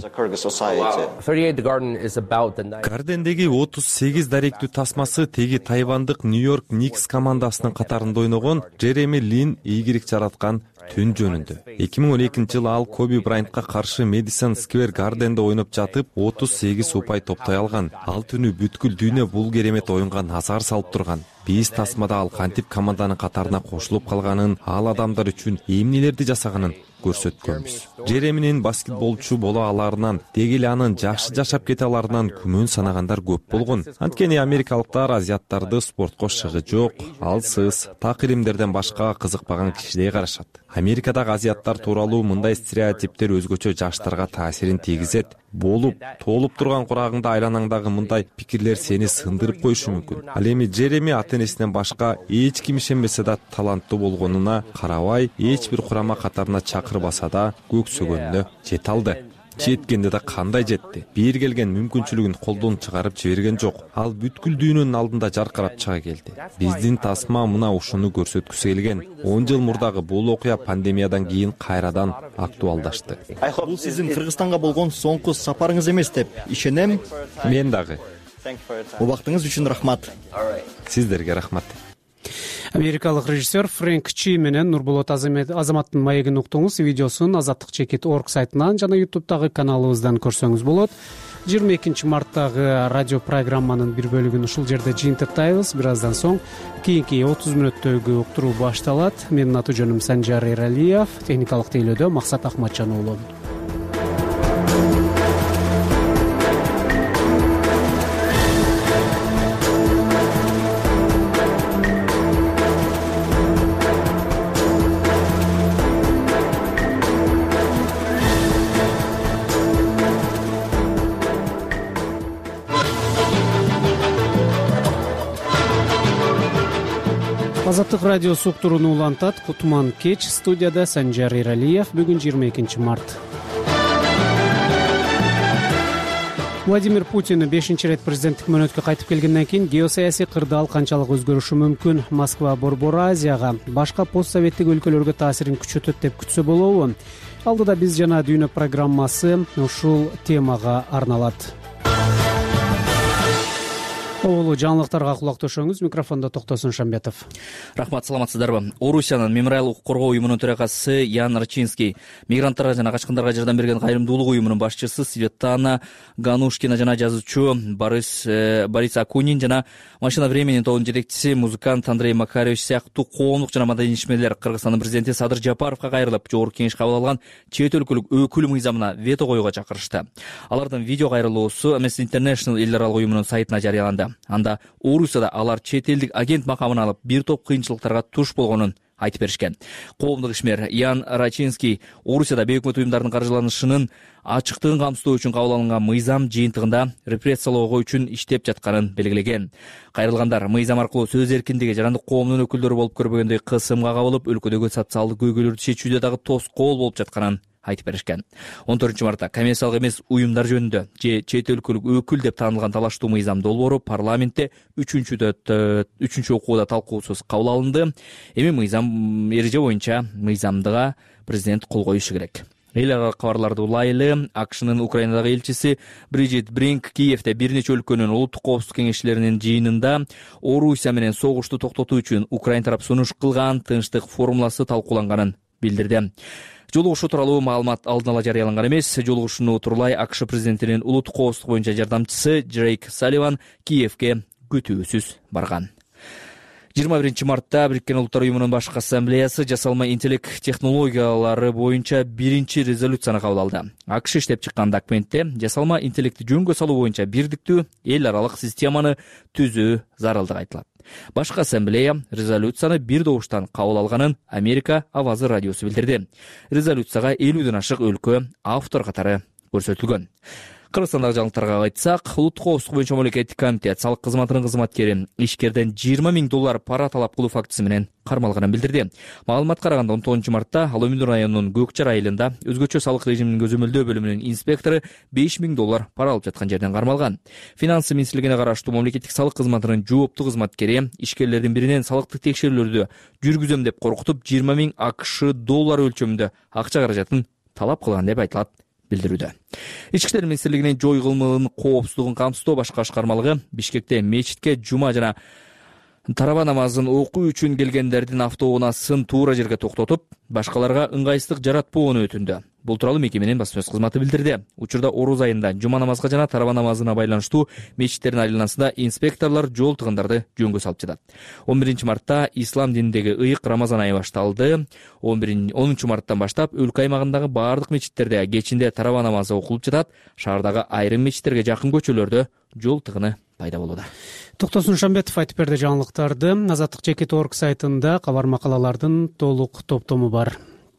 Гардендеги отуз сегиз даректүү тасмасы теги тайвандык Нью-Йорк Никс командасынын катарында ойногон Жереми Лин ийгилик жараткан түн жөнүндө. эки миң он экинчи жылы ал Коби Брайантка каршы Мэдисон Сквер Гарденде ойноп жатып, отуз сегиз упай топтой алган. Ал түнү бүткүл дүйнө бул керемет оюнга назар салып турган. Биз тасмада ал кантип команданын катарына кошулуп калганын, ал адамдар үчүн эмнелерди жасаганын көрсөткөнбүз. Жереминин баскетболчу боло аларынан, деги эле анын жакшы жашап кете аларынан күмөн санагандар көп болгон. Анткени америкалыктар азиаттарды спортко шыгы жок, алсыз, так илимдерден башка кызыкпаган кишидей карашат. Америкадагы азиаттар тууралуу мындай стереотиптер өзгөчө жаштарга таасирин тийгизет. Болуп, толуп турган курагыңда айланаңдагы мындай пикирлер сени сындырып коюшу мүмкүн. Ал эми Жереми ата-энесинен башка эч ким ишенбесе да таланттуу болгонуна карабай, эч бир курама катарына чакырбаса да көксөгөнүнө жете алды. Жеткенде да кандай жетти. Бир келген мүмкүнчүлүгүн колдон чыгарып жиберген жок. Ал бүткүл дүйнөнүн алдында жаркырап чыга келди. Биздин тасма мына ушуну көрсөткүсү келген. он жыл мурдагы бул окуя пандемиядан кийин кайрадан актуалдашты. Бул сиздин Кыргызстанга болгон соңку сапарыңыз эмес деп ишенем. Мен дагы. Убактыңыз үчүн рахмат. Сиздерге рахмат. Америкалык режиссер Фрэнк Чи менен Нурболот Азаматтын маегин уктуңуз. Видеосун азаттык чекит точка орг сайтынан жана ютубтагы каналыбыздан көрсөңүз болот. жыйырма экинчи марттагы радио программанын бир бөлүгүн ушул жерде жыйынтыктайбыз. Бир аздан соң кийинки отуз мүнөттөгү уктуруу башталат. Менин аты жөнүм Санжар Эралиев, техникалык тейлөөдө Максат Акматжан уулу. Азаттык радиосу уктурууну улантат. Кутман кеч, студияда Санжар Эралиев. Бүгүн жыйырма экинчи март. Владимир Путин бешинчи рет президенттик мөөнөткө кайтып келгенден кийин геосаясий кырдаал канчалык өзгөрүшү мүмкүн? Москва Борбор Азияга, башка постсоветтик өлкөлөргө таасирин күчөтөт деп күтсө болобу? Алдыда биз жана дүйнө программасы ушул темага арналат. Оолу жаңылыктарга кулак төшөңүз. Микрофондо Токтосун Шамбетов. Рахмат, саламатсыздарбы? Орусиянын Мемориал укук коргоо уюмунун төрагасы Ян Рачинский, мигранттарга жана качкындарга жардам берген кайрымдуулук уюмунун башчысы Светлана Ганушкина жана жазуучу Борис Борис Акунин жана Машина времени тобунун жетекчиси музыкант Андрей Макаревич сыяктуу коомдук жана маданий ишмерлер Кыргызстандын президенти Садыр Жапаровго кайрылып, жогорку кеңеш кабыл алган чет өлкөлүк өкүл мыйзамына вето коюуга чакырышты. Алардын видео кайрылуусу Amnesty International эл аралык уюмунун сайтына жарыяланды. Анда Орусияда алар чет элдик агент макамын алып, бир топ кыйынчылыктарга туш болгонун айтып беришкен. Коомдук ишмер Ян Рачинский Орусияда бейөкмөт уюмдардын каржыланышынын ачыктыгын камсыздоо үчүн кабыл алынган мыйзам жыйынтыгында репрессиялоого үчүн иштеп жатканын белгилеген. Кайрылгандар мыйзам аркылуу сөз эркиндиги жарандык коомдун өкүлдөрү болуп көрбөгөндөй кысымга кабылып, өлкөдөгү социалдык көйгөйлөрдү чечүүдө дагы тоскоол болуп жатканын айтып беришкен. он төртүнчү мартта коммерциялык эмес уюмдар жөнүндө же чет өлкөлүк өкүл деп таанылган талаштуу мыйзам долбоору парламентте үчүнчү окууда талкуусуз кабыл алынды. Эми мыйзам эреже боюнча мыйзамдыга президент кол коюшу керек. Эл аралык кабарларды улайлы. АКШнын Украинадагы элчиси Бриджит Бринк Киевде бир нече өлкөнүн улуттук коопсуздук кеңешчилеринин жыйынында Орусия менен согушту токтотуу үчүн Украин тарап сунуш кылган тынчтык формуласы талкууланганын билдирди. Жолугушуу тууралуу маалымат алдын ала жарыяланган эмес. Жолугушууну утурлай АКШ президентинин улуттук коопсуздук боюнча жардамчысы Джейк Салливан Киевге күтүүсүз барган. жыйырма биринчи мартта Бириккен Улуттар уюмунун башкы ассамблеясы жасалма интеллект технологиялары боюнча биринчи резолюцияны кабыл алды. АКШ иштеп чыккан документте жасалма интеллектти жөнгө салуу боюнча бирдиктүү эл аралык системаны түзүү зарылдыгы айтылат. Башкы ассамблея резолюцияны бир добуштан кабыл алганын Америка Авазы радиосу билдирди. Резолюцияга элүүдөн ашык өлкө автор катары көрсөтүлгөн. Кыргызстандагы жаңылыктарга айтсак, улуттук коопсуздук боюнча мамлекеттик комитет салык кызматынын кызматкери ишкерден жыйырма миң доллар пара талап кылуу фактысы менен кармалганын билдирди. Маалыматка караганда он тогузунчу мартта Ала Өмүндү районунун Көкчар айылында өзгөчө салык режиминин көзөмөлдөө бөлүмүнүн инспектору беш миң доллар пара алып жаткан жерден кармалган. Финансы министрлигине караштуу мамлекеттик салык кызматынын жооптуу кызматкери ишкерлердин биринен салыктык текшерүүлөрдү жүргүзөм деп коркутуп жыйырма миң АКШ доллар өлчөмүндө акча каражатын талап кылган деп айтылат билдирүүдө. Ички иштер министрлигинин жой кылмыгынын коопсуздугун камсыздоо башкы башкармалыгы Бишкекте мечитке жума жана тараба намазын окуу үчүн келгендердин автоунаасын туура жерге токтотуп, башкаларга ыңгайсыздык жаратпоону өтүндү. Бул тууралуу мекеменин басма сөз кызматы билдирди. Учурда Оруз айында жума намазга жана тараба намазына байланыштуу мечиттердин айланасында инспекторлор жол тыгындарды жөнгө салып жатат. он биринчи мартта ислам дининдеги ыйык Рамазан айы башталды. онунчу марттан баштап өлкө аймагындагы баардык мечиттерде кечинде тараба намазы окулуп жатат. Шаардагы айрым мечиттерге жакын көчөлөрдө жол тыгыны пайда болууда. Токтосун Шамбетов айтып берди жаңылыктарды. Азаттык чекит точка орг сайтында кабар макалалардын толук топтому бар.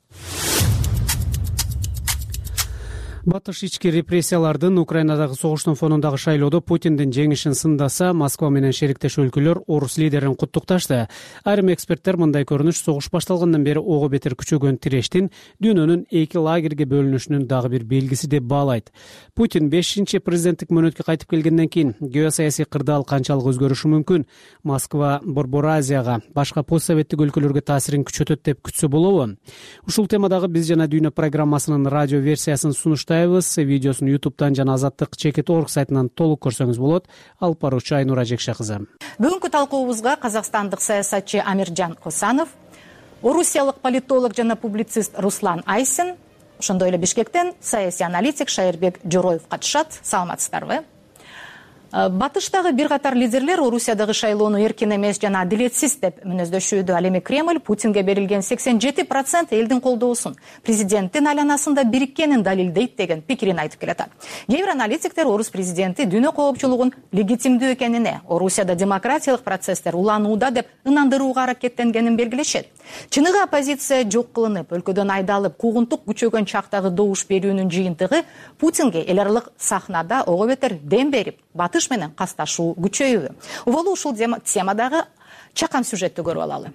Батыш ички репрессиялардын Украинадагы согуштун фонундагы шайлоодо Путиндин жеңишин сындаса, Москва менен шериктеш өлкөлөр орус лидерин куттукташты. Айрым эксперттер мындай көрүнүш согуш башталгандан бери ого бетер күчөгөн тирештин дүйнөнүн эки лагерге бөлүнүшүнүн дагы бир белгиси деп баалайт. Путин бешинчи президенттик мөөнөткө кайтып келгенден кийин геосаясий кырдаал канчалык өзгөрүшү мүмкүн? Москва Борбор Азияга, башка постсоветтик өлкөлөргө таасирин күчөтөт деп күтсө болобу? Ушул темадагы биз жана дүйнө программасынын радио версиясын сунуштайбыз. баштайбыз. Видеосун ютубтан жана Азаттык чекит орг сайтынан толук көрсөңүз болот. Алып баруучу Айнура Жекше кызы. Бүгүнкү талкуубузга казакстандык саясатчы Амиржан Косанов, орусиялык политолог жана публицист Руслан Айсин, ошондой эле Бишкектен саясий аналитик Шайырбек Жороев катышат. Саламатсыздарбы? Батыштагы бир катар лидерлер Орусиядагы шайлоону эркин эмес жана адилетсиз деп мүнөздөшүүдө. Ал эми Кремль Путинге берилген сексен жети процент элдин колдоосун президенттин айланасында бириккенин далилдейт деген пикирин айтып келатат. Кээ бир аналитиктер орус президенти дүйнө коопчулугун легитимдүү экенине, Орусияда демократиялык процесстер уланууда деп ынандырууга аракеттенгенин белгилешет. Чыныгы оппозиция жок кылынып, өлкөдөн айдалып, куугунтук күчөгөн чактагы добуш берүүнүн жыйынтыгы Путинге эл аралык сахнада ого бетер дем берип, батыш менен касташуу күчөйүүбү. Уболу ушул темадагы чакан сюжетти көрүп алалы.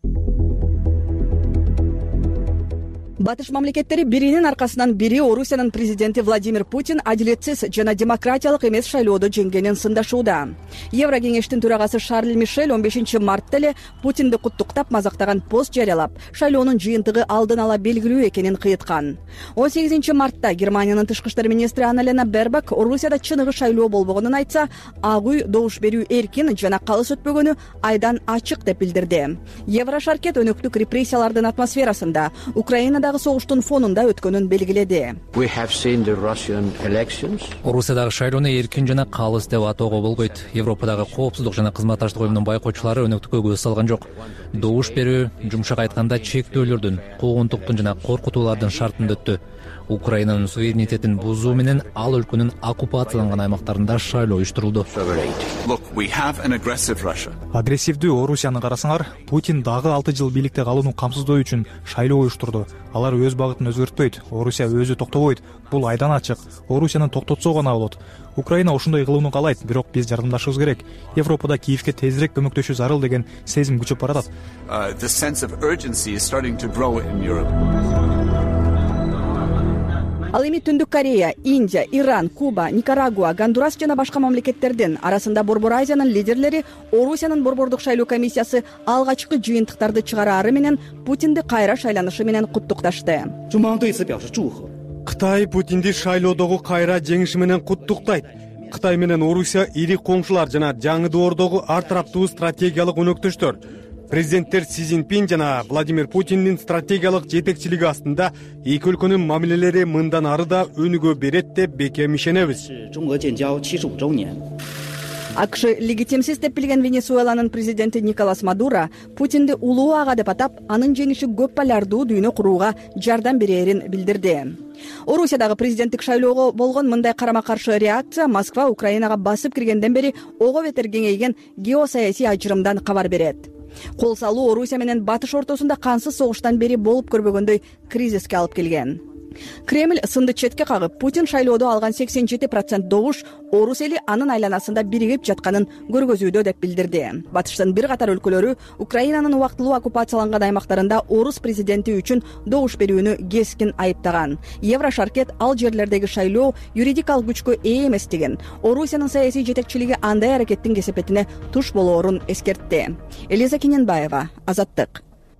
Батыш мамлекеттери биринин аркасынан бири Орусиянын президенти Владимир Путин адилетсиз жана демократиялык эмес шайлоодо жеңгенин сындашууда. Евро кеңештин төрагасы Шарль Мишель он бешинчи мартта эле Путинди куттуктап мазактаган пост жарыялап, шайлоонун жыйынтыгы алдын ала белгилүү экенин кыйыткан. он сегизинчи мартта Германиянын тышкы иштер министри Анна-Лена Бербак Орусияда чыныгы шайлоо болбогонун айтса, ак үй добуш берүү эркин жана калыс өтпөгөнү айдан ачык деп билдирди. Евро шаркет өнөктүк репрессиялардын атмосферасында Украинадагы согуштун фонунда өткөнүн белгиледи. Орусиядагы шайлоону эркин жана калыс деп атоого болбойт. Европадагы коопсуздук жана кызматташтык уюмунун байкоочулары өнөктүккө көз салган жок. Добуш берүү, жумшак айтканда чектөөлөрдүн, куугунтуктун жана коркутуулардын шартында өттү. Украинанын суверенитетин бузуу менен ал өлкөнүн оккупацияланган аймактарында шайлоо уюштурулду. Агрессивдүү Орусияны карасаңар, Путин дагы алты жыл бийликте калууну камсыздоо үчүн шайлоо уюштурду. Алар өз багытын өзгөртпөйт, Орусия өзү токтобойт. Бул айдан ачык. Орусияны токтотсо гана болот. Украина ошондой кылууну каалайт, бирок биз жардамдашыбыз керек. Европада Киевке тезирээк көмөктөшүү зарыл деген сезим күчөп баратат. Ал эми Түндүк Корея, Индия, Иран, Куба, Никарагуа, Гондурас жана башка мамлекеттердин арасында Борбор Азиянын лидерлери Орусиянын борбордук шайлоо комиссиясы алгачкы жыйынтыктарды чыгараары менен Путинди кайра шайланышы менен куттукташты. Кытай Путинди шайлоодогу кайра жеңиши менен куттуктайт. Кытай менен Орусия ири коңшулар жана жаңы доордогу ар тараптуу стратегиялык өнөктөштөр. Президенттер Си Цзиньпин жана Владимир Путиндин стратегиялык жетекчилиги астында эки өлкөнүн мамилелери мындан ары да өнүгө берет деп бекем ишенебиз. АКШ легитимсиз деп билген Венесуэланын президенти Николас Мадуро Путинди улуу ага деп атап, анын жеңиши көп полярдуу дүйнө курууга жардам берерин билдирди. Орусиядагы президенттик шайлоого болгон мындай карама-каршы реакция Москва Украинага басып киргенден бери ого бетер кеңейген геосаясий ажырымдан кабар берет. Кол салуу Орусия менен батыш ортосунда кансыз согуштан бери болуп көрбөгөндөй кризиске алып келген. Кремль сынды четке кагып, Путин шайлоодо алган сексен жети процент добуш орус эли анын айланасында биригип жатканын көргөзүүдө деп билдирди. Батыштын бир катар өлкөлөрү Украинанын убактылуу оккупацияланган аймактарында орус президенти үчүн добуш берүүнү кескин айыптаган. Евро шаркет ал жерлердеги шайлоо юридикалык күчкө ээ эмес деген. Орусиянын саясий жетекчилиги андай аракеттин кесепетине туш болоорун эскертти. Элиза Кененбаева, Азаттык.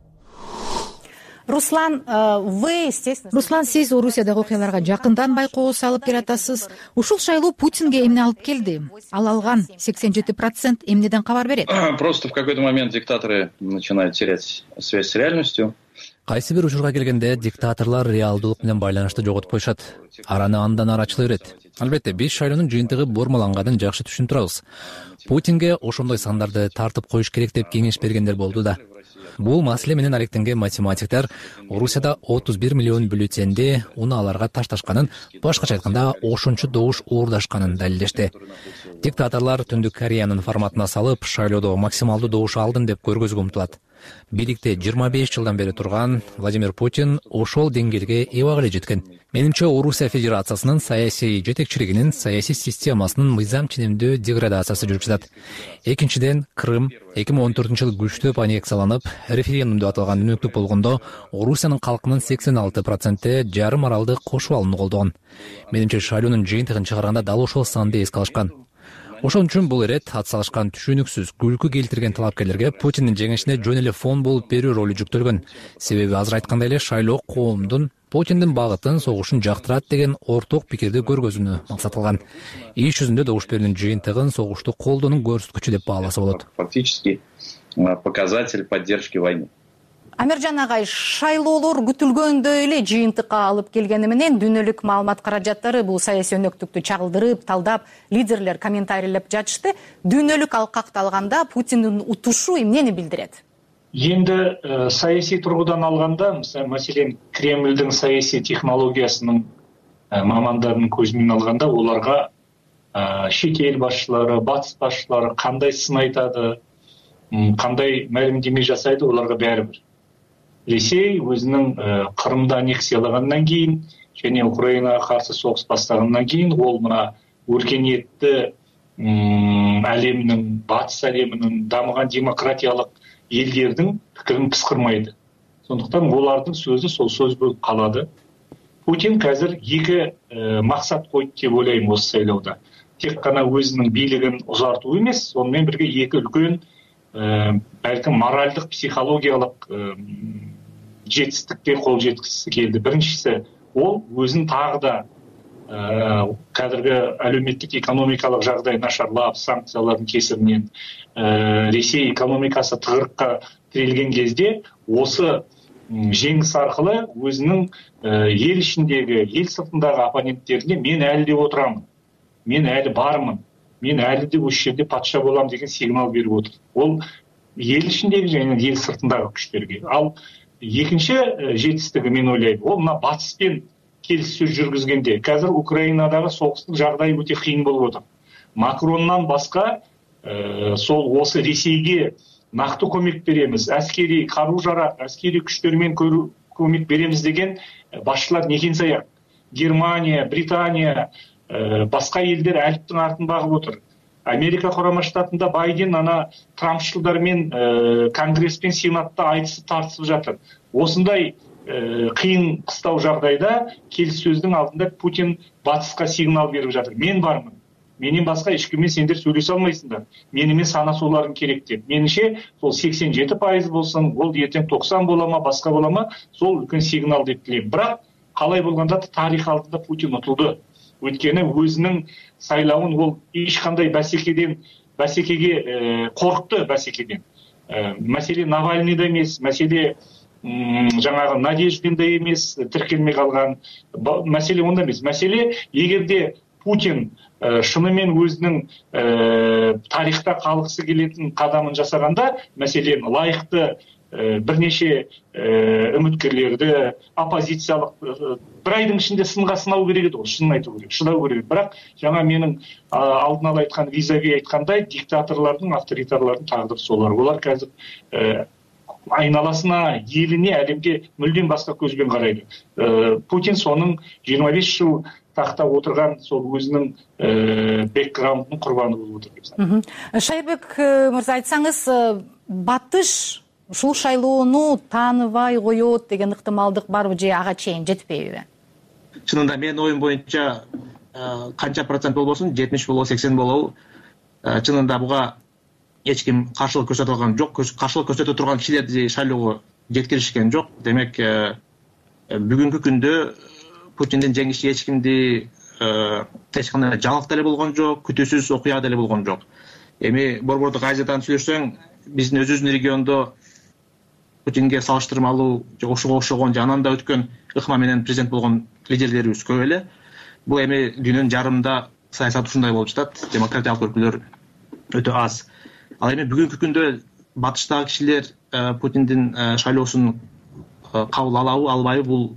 Руслан, вы, естественно... Руслан, сиз Орусиядагы окуяларга жакындан байкоо салып келатасыз. Ушул шайлоо Путинге эмне алып келди? Ал алган сексен жети процент эмнеден кабар берет? Просто в какой-то момент диктаторы начинают терять связь с реальностью. Кайсы бир учурга келгенде диктаторлор реалдуулук менен байланышты жоготуп коюшат. Араны андан ары ачыла берет. Албетте, биз шайлоонун жыйынтыгы бурмаланганын жакшы түшүнүп турабыз. Путинге ошондой сандарды тартып коюш керек деп кеңеш бергендер болду да. Бул маселе менен алектенген математиктер Орусияда отуз бир миллион бюллетенди унааларга ташташканын, башкача айтканда ошончо добуш уурдашканын далилдешти. Диктаторлор Түндүк Кореянын форматына салып, шайлоодо максималдуу добуш алдым деп көргөзүүгө умтулат. Бийликте жыйырма беш жылдан бери турган Владимир Путин ошол деңгээлге эбак эле жеткен. Менимче, Орусия Федерациясынын саясий жетекчилигинин саясий системасынын мыйзам ченемдүү деградациясы жүрүп жатат. Экинчиден, Крым эки миң он төртүнчү жылы күчтөп аннексияланып, референдум деп аталган өнөктүк болгондо, Орусиянын калкынын сексен алты проценти жарым аралды кошуп алууну колдогон. Менимче, шайлоонун жыйынтыгын чыгарганда дал ошол санды эске алышкан. Ошон үчүн бул ирет ат салышкан түшүнүксүз күлкү келтирген талапкерлерге Путиндин жеңишине жөн эле фон болуп берүү ролу жүктөлгөн. Себеби азыр айткандай эле шайлоо коомдун Путиндин багытын, согушун жактырат деген орток пикирди көргөзүүнү максат кылган. Иш жүзүндө добуш берүүнүн жыйынтыгын согушту колдоонун көрсөткүчү деп бааласа болот. Фактически показатель поддержки войны. Амиржан агай, шайлоолор күтүлгөндөй эле жыйынтыкка алып келгени менен дүйнөлүк маалымат каражаттары бул саясий өнөктүктү чагылдырып, талдап, лидерлер комментарийлеп жатышты. Дүйнөлүк алкакты алганда Путиндин утушу эмнени билдирет? Енді ә, саяси тұрғыдан алғанда, мәселен, Кремльдің саяси технологиясының ә, мамандарының көзімен алғанда, оларға ә, шетел басшылары, батыс басшылары қандай сын айтады, қандай мәлімдеме жасайды, оларға бәрібір. Ресей өзінің ә, Қырымды аннексиялағаннан кейін, және Украинаға қарсы соғыс бастағаннан кейін, ол мына өркениетті әлемнің, батыс әлемінің дамыған демократиялық елдердің пікірін пысқырмайды. Сондықтан олардың сөзі сол сөз болып қалады. Путин қазір екі ә, мақсат қойды деп ойлаймын осы сайлауда. Тек қана өзінің билігін ұзарту емес, сонымен бірге екі үлкен ә, бәлкім моральдық, психологиялық ә, жетістікке қол жеткізгісі келді. Біріншісі, ол өзін тағы да ә, қазіргі әлеуметтік экономикалық жағдай нашарлап, санкциялардың кесірінен ә, Ресей экономикасы тығырыққа тірелген кезде осы жеңіс арқылы өзінің ә, ел ішіндегі, ел сыртындағы оппоненттеріне мен әлі де отырамын, мен әлі бармын, мен әлі де осы жерде патша боламын деген сигнал беріп отыр. Ол ел ішіндегі және ел сыртындағы күштерге. Ал екінші жетістігі мен ойлаймын, ол мына батыспен келіссөз жүргізгенде. Қазір Украинадағы соғыстың жағдайы өте қиын болып отыр. Макроннан басқа ә, сол осы Ресейге нақты көмек береміз, әскери қару-жарақ, әскери күштермен көру, көмек береміз деген басшылар некен саяқ. Германия, Британия, ә, басқа елдер әліптің артын бағып отыр. Америка құрама штатында Байден ана Трампшылдармен ә, Конгресс пен Сенатта айтысып тартысып жатыр. Осындай ә, қиын қыстау жағдайда келіссөздің алдында Путин батысқа сигнал беріп жатыр. Мен бармын. Менен басқа ешкіммен сендер сөйлесе алмайсыңдар. Менімен санасуларың керек деп. Меніңше сол сексен жеті пайыз болсын, ол ертең тоқсан бола ма, басқа бола ма, сол үлкен сигнал деп тілеймін. Бірақ қалай болғанда тарих алдында Путин ұтылды. Өйткені өзінің сайлауын ол ешқандай бәсекеден, бәсекеге ә, қорықты бәсекеден. Ә, мәселе Навальныйда емес, мәселе м, жаңағы Надеждинда емес, тіркелмей қалған. Мәселе онда емес. Мәселе егерде Путин ә, шынымен өзінің ә, тарихта қалғысы келетін қадамын жасағанда, мәселен лайықты ә, бірнеше ә, үміткерлерді, оппозициялық ә, бір айдың ішінде сынға сынау керек еді, ол шынын айту керек, шыдау керек еді. Бірақ жаңа менің ә, алдын ала айтқан визави айтқандай, диктаторлардың, авторитарлардың тағдыры солар. Олар қазір ә, айналасына, еліне, әлемге мүлдем басқа көзбен қарайды. Ә, Путин соның жиырма бес жыл тақта отырған сол өзінің ә, бэкграундының құрбаны болып отыр. Шайырбек мырза, айтсаңыз, батыш ушул шайлоону тааныбай коет деген ыктымалдык барбы же ага чейин жетпейби? Чынында менин оюм боюнча канча процент болбосун, жетимиш болобу, сексен болобу, чынында буга эч ким каршылык көрсөтө алган жок, каршылык көрсөтө турган кишилерди шайлоого жеткиришкен жок. Демек бүгүнкү күндө Путиндин жеңиши эч кимди эч кандай жаңылык деле болгон жок, күтүүсүз окуя деле болгон жок. Эми Борбордук Азиядан сүйлөшсөң, биздин өзүбүздүн региондо Путинге салыштырмалуу же ошого окшогон же анан да өткөн ыкма менен президент болгон лидерлерибиз көп эле. Бул эми дүйнөнүн жарымында саясат ушундай болуп жатат, демократиялык өлкөлөр өтө аз. Ал эми бүгүнкү күндө батыштагы кишилер Путиндин шайлоосун кабыл алабы, албайбы, бул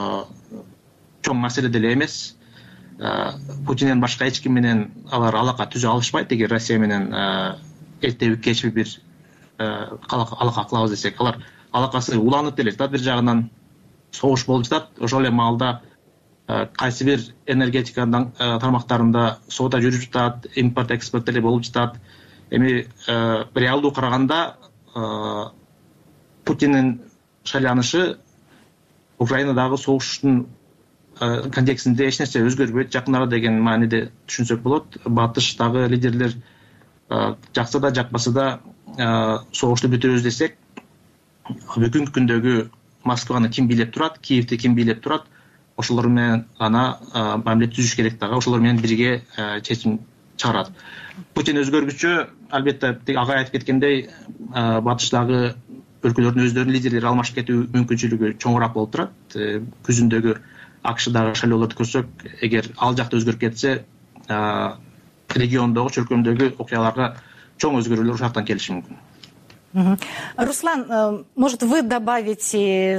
чоң маселе деле эмес. Путинден башка эч ким менен алар алака түзө алышпайт. Эгер Россия менен эртеби кечби бир алака кылабыз десек, алар алакасы уланып деле жатат. Бир жагынан согуш болуп жатат. Ошол эле маалда кайсы бир энергетиканын тармактарында соода жүрүп жатат, импорт экспорт деле болуп жатат. Эми реалдуу караганда Путиндин шайланышы Украинадагы согуштун контекстинде эч нерсе өзгөрбөйт, жакын арада деген мааниде түшүнсөк болот. Батыштагы лидерлер жакса да жакпаса да согушту бүтүрөбүз десек, бүгүнкү күндөгү Москваны ким бийлеп турат, Киевди ким бийлеп турат, ошолор менен гана мамиле түзүш керек дагы, ошолор менен бирге чечим чыгарат. Путин өзгөргүчө, албетте ага айтып кеткендей, батыштагы өлкөлөрдүн өздөрүнүн лидерлери алмашып кетүү мүмкүнчүлүгү чоңураак болуп турат. Күзүндөгү АКШдагы шайлоолорду көрсөк, эгер ал жакта өзгөрүп кетсе, региондогу, чөлкөмдөгү окуяларга чоң өзгөрүүлөр ошол жактан келиши мүмкүн. Руслан, может, вы добавите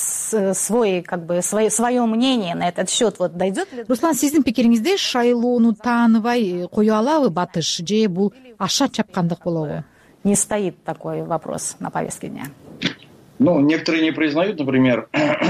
свой, как бы, свое, свое мнение на этот счет? Вот дойдет ли? Руслан, сиздин пикириңизде шайлоону тааныбай кое алабы Батыш, же бул аша чапкандык болобу? Не стоит такой вопрос на повестке дня. Ну, некоторые не признают, например...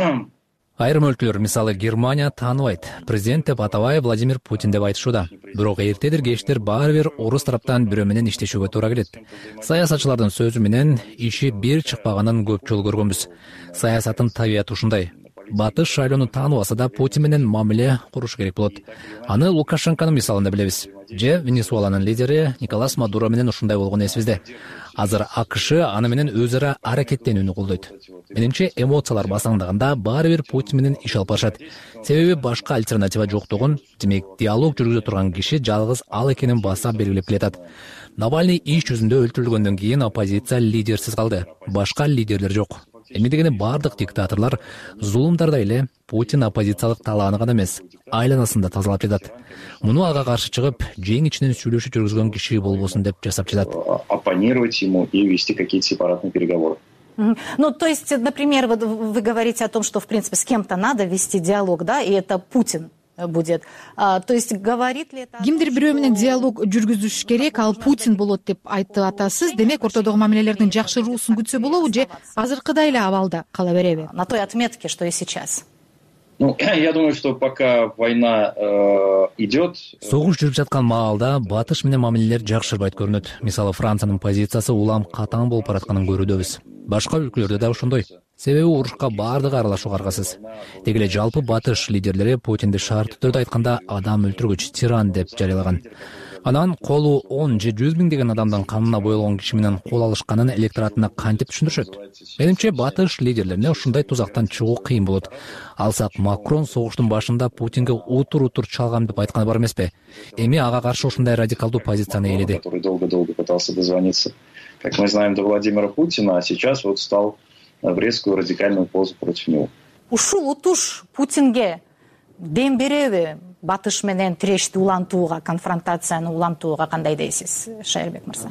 Айрым өлкөлөр, мисалы Германия тааныбайт. Президент деп атабай Владимир Путин деп айтышууда. Бирок эртедир кечтир баары бир орус тараптан бирөө менен иштешүүгө туура келет. Саясатчылардын сөзү менен иши бир чыкпаганын көп жолу көргөнбүз. Саясаттын табияты ушундай. Батыш шайлоону тааныбаса да Путин менен мамиле куруш керек болот. Аны Лукашенконун мисалында билебиз. Же Венесуэланын лидери Николас Мадуро менен ушундай болгон эсибизде. Азыр АКШ аны менен өз ара аракеттенүүнү колдойт. Менимче эмоциялар басаңдаганда баары бир Путин менен иш алып барышат. Себеби башка альтернатива жоктугун, демек диалог жүргүзө турган киши жалгыз ал экенин баса белгилеп келатат. Навальный иш жүзүндө өлтүрүлгөндөн кийин оппозиция лидерсиз калды. Башка лидерлер жок. Эми дегене бардык диктаторлор зулумдарда эле Путин оппозициялык талааны гана эмес, айланасында тазалап жатат. Муну ага каршы чыгып, жең ичинен сүйлөшүү жүргүзгөн киши болбосун деп жасап жатат. Оппонировать ему и вести какие-то сепаратные переговоры. Ну, то есть, например, вы, вы говорите о том, что, в принципе, с кем-то надо вести диалог, да, и это Путин будет. А, то есть, говорит ли это... Кимдир бирөө менен диалог жүргүзүш керек, ал Путин болот деп айтып атасыз. Демек, ортодогу мамилелердин жакшыруусун күтсө болобу, же азыркыдай эле абалда кала береби? На той отметке, что и сейчас. Ну, я думаю, что пока война э, идет... Согуш жүрүп жаткан маалда Батыш менен мамилелер жакшырбайт көрүнөт. Мисалы, Франциянын позициясы улам катаң болуп баратканын көрүүдөбүз. Башка өлкөлөрдө да ошондой. Себеби урушка баардыгы аралашууга аргасыз. Деги эле жалпы Батыш лидерлери Путинди шартты түрдө айтканда адам өлтүргүч, тиран деп жарыялаган. Анан колу он же жүз миң деген адамдын канына боелгон киши менен кол алышканын электоратына кантип түшүндүрүшөт? Менимче Батыш лидерлерине ушундай тузактан чыгуу кыйын болот. Алсак Макрон согуштун башында Путинге утур-утур чалгам деп айтканы бар эмеспи? Эми ага каршы ушундай радикалдуу позицияны ээледи. Который долго-долго пытался дозвониться, как мы знаем, до Владимира Путина, а сейчас вот стал в резкую радикальную позу против него. Ушул утуш Путинге дем береби? Батыш менен тирешти улантууга, конфронтацияны улантууга кандай дейсиз, Шайырбек мырза?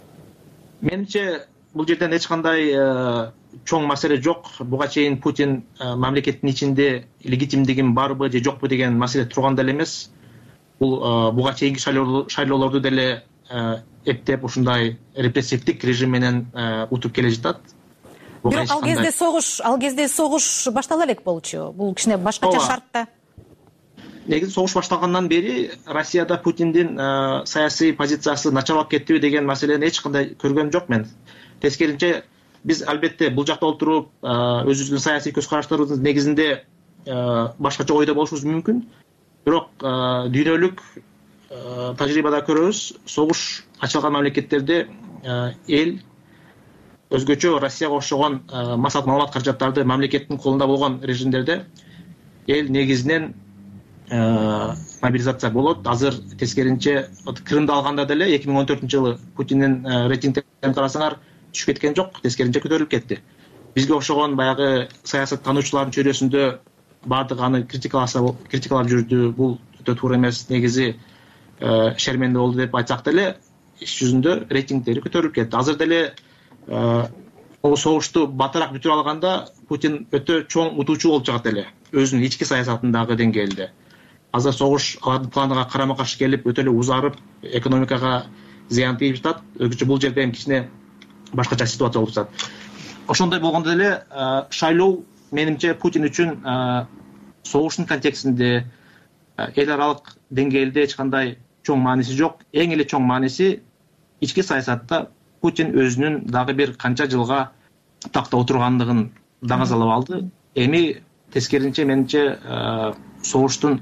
Менимче, бул жерден эч кандай чоң маселе жок. Буга чейин Путин мамлекеттин ичинде легитимдигин барбы же жокпу деген маселе турган деле эмес. Бул буга чейинки шайлоолорду деле эптеп ушундай репрессивдик режим менен утуп келе жатат. Бирок ал кезде согуш, ал кезде согуш баштала элек болчу. Бул кичине башкача шартта. Негизи согуш башталгандан бери Россияда Путиндин саясий позициясы начарлап кеттиби деген маселени эч кандай көргөн жок мен. Тескерисинче, биз албетте бул жакта отуруп өзүбүздүн саясий көз караштарыбыздын негизинде башкача ойдо болушубуз мүмкүн. Бирок дүйнөлүк тажрыйбада көрөбүз, согуш ачылган мамлекеттерде эл өзгөчө Россияга окшогон массалык маалымат каражаттарды мамлекеттин колунда болгон режимдерде эл негизинен мобилизация болот. Азыр тескеринче Крымды алганда деле эки миң он төртүнчү жылы Путиндин рейтингтерин карасаңар түшүп кеткен жок, тескеринче көтөрүлүп кетти. Бизге окшогон баягы саясаттануучулардын чөйрөсүндө баардыгы аны критикаласа, критикалап жүрдү. Бул өтө туура эмес, негизи шерменде болду деп айтсак деле, иш жүзүндө рейтингтери көтөрүлүп кетти. Азыр деле бул согушту батыраак бүтүрө алганда Путин өтө чоң утуучу болуп чыгат эле өзүнүн ички саясатындагы деңгээлде. Азыр согуш алардын планына карама каршы келип, өтө эле узарып, экономикага зыян тийип жатат. Өзгөчө бул жерде эми кичине башкача ситуация болуп жатат. Ошондой болгондо деле шайлоо менимче Путин үчүн согуштун контекстинде эл аралык деңгээлде эч кандай чоң мааниси жок. Эң эле чоң мааниси ички саясатта Путин өзүнүн дагы бир канча жылга такта отургандыгын даңазалап алды. Эми тескерисинче менимче согуштун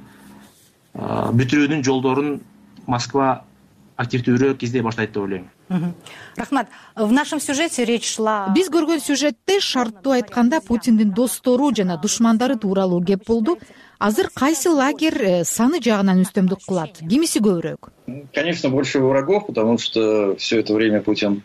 бүтүрүүнүн жолдорун Москва активдүүрөөк издей баштайт деп ойлойм. Рахмат. В нашем сюжете речь шла. Биз көргөн сюжетте шарттуу айтканда Путиндин достору жана душмандары тууралуу кеп болду. Азыр кайсы лагерь саны жагынан үстөмдүк кылат? Кимиси көбүрөөк? Конечно, больше врагов, потому что все это время Путин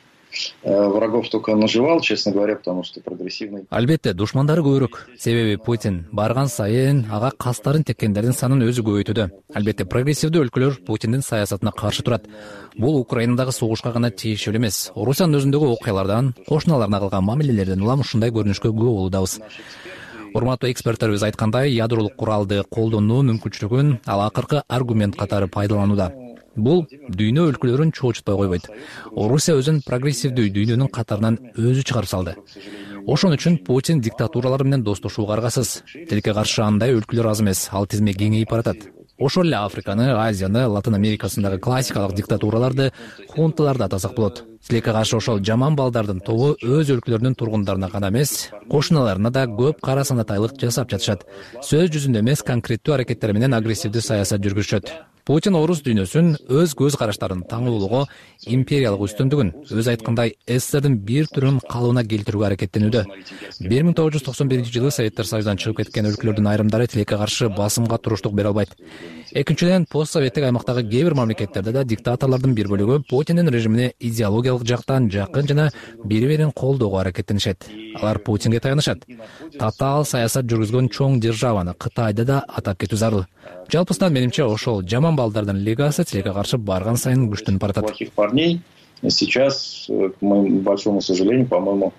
врагов только наживал, честно говоря, потому что прогрессивный. Албетте, душмандары көбүрөөк. Себеби Путин барган сайын ага кастарын теккендердин санын өзү көбөйтүүдө. Албетте, прогрессивдүү өлкөлөр Путиндин саясатына каршы турат. Бул Украинадагы согушка гана тийиштүү эмес. Орусиянын өзүндөгү окуялардан, кошуналарына кылган мамилелерден улам ушундай көрүнүшкө күбө болуудабыз. Урматтуу эксперттерибиз айткандай, ядролук куралды колдонуу мүмкүнчүлүгүн ал акыркы аргумент катары пайдаланууда. Бул дүйнө өлкөлөрүн чоочутпай койбойт. Орусия өзүн прогрессивдүү дүйнөнүн катарынан өзү чыгарып салды. Ошон үчүн Путин диктатуралар менен достошууга аргасыз. Тилекке каршы андай өлкөлөр аз эмес, ал тизме кеңейип баратат. Ошол эле Африканы, Азияны, Латын Америкасындагы классикалык диктатураларды, хунталарды атасак болот. Тилекке каршы ошол жаман балдардын тобу өз өлкөлөрүнүн тургундарына гана эмес, кошуналарына да көп кара санатайлык жасап жатышат. Сөз жүзүндө эмес, конкреттүү аракеттер менен агрессивдүү саясат жүргүзүшөт. Путин орус дүйнөсүн өз көз караштарын таңуулугу, империялык үстөмдүгүн, өз айткандай СССРдин бир түрүн калыбына келтирүүгө аракеттенүүдө. бир миң тогуз жүз токсон биринчи жылы Советтер Союзунан чыгып кеткен өлкөлөрдүн айрымдары тилекке каршы басымга туруштук бере албайт. Экинчиден, постсоветтик аймактагы кээ бир мамлекеттерде да диктаторлордун бир бөлүгү Путиндин режимине идеологиялык жактан жакын жана бири бирин колдоого аракеттенишет. Алар Путинге таянышат. Татаал саясат жүргүзгөн чоң державаны Кытайды да атап кетүү зарыл. Жалпысынан менимче ошол жаман балдардын лигасы тилекке каршы барган сайын күчтөнүп баратат. Плохих парней сейчас, к моему большому сожалению, по-моему,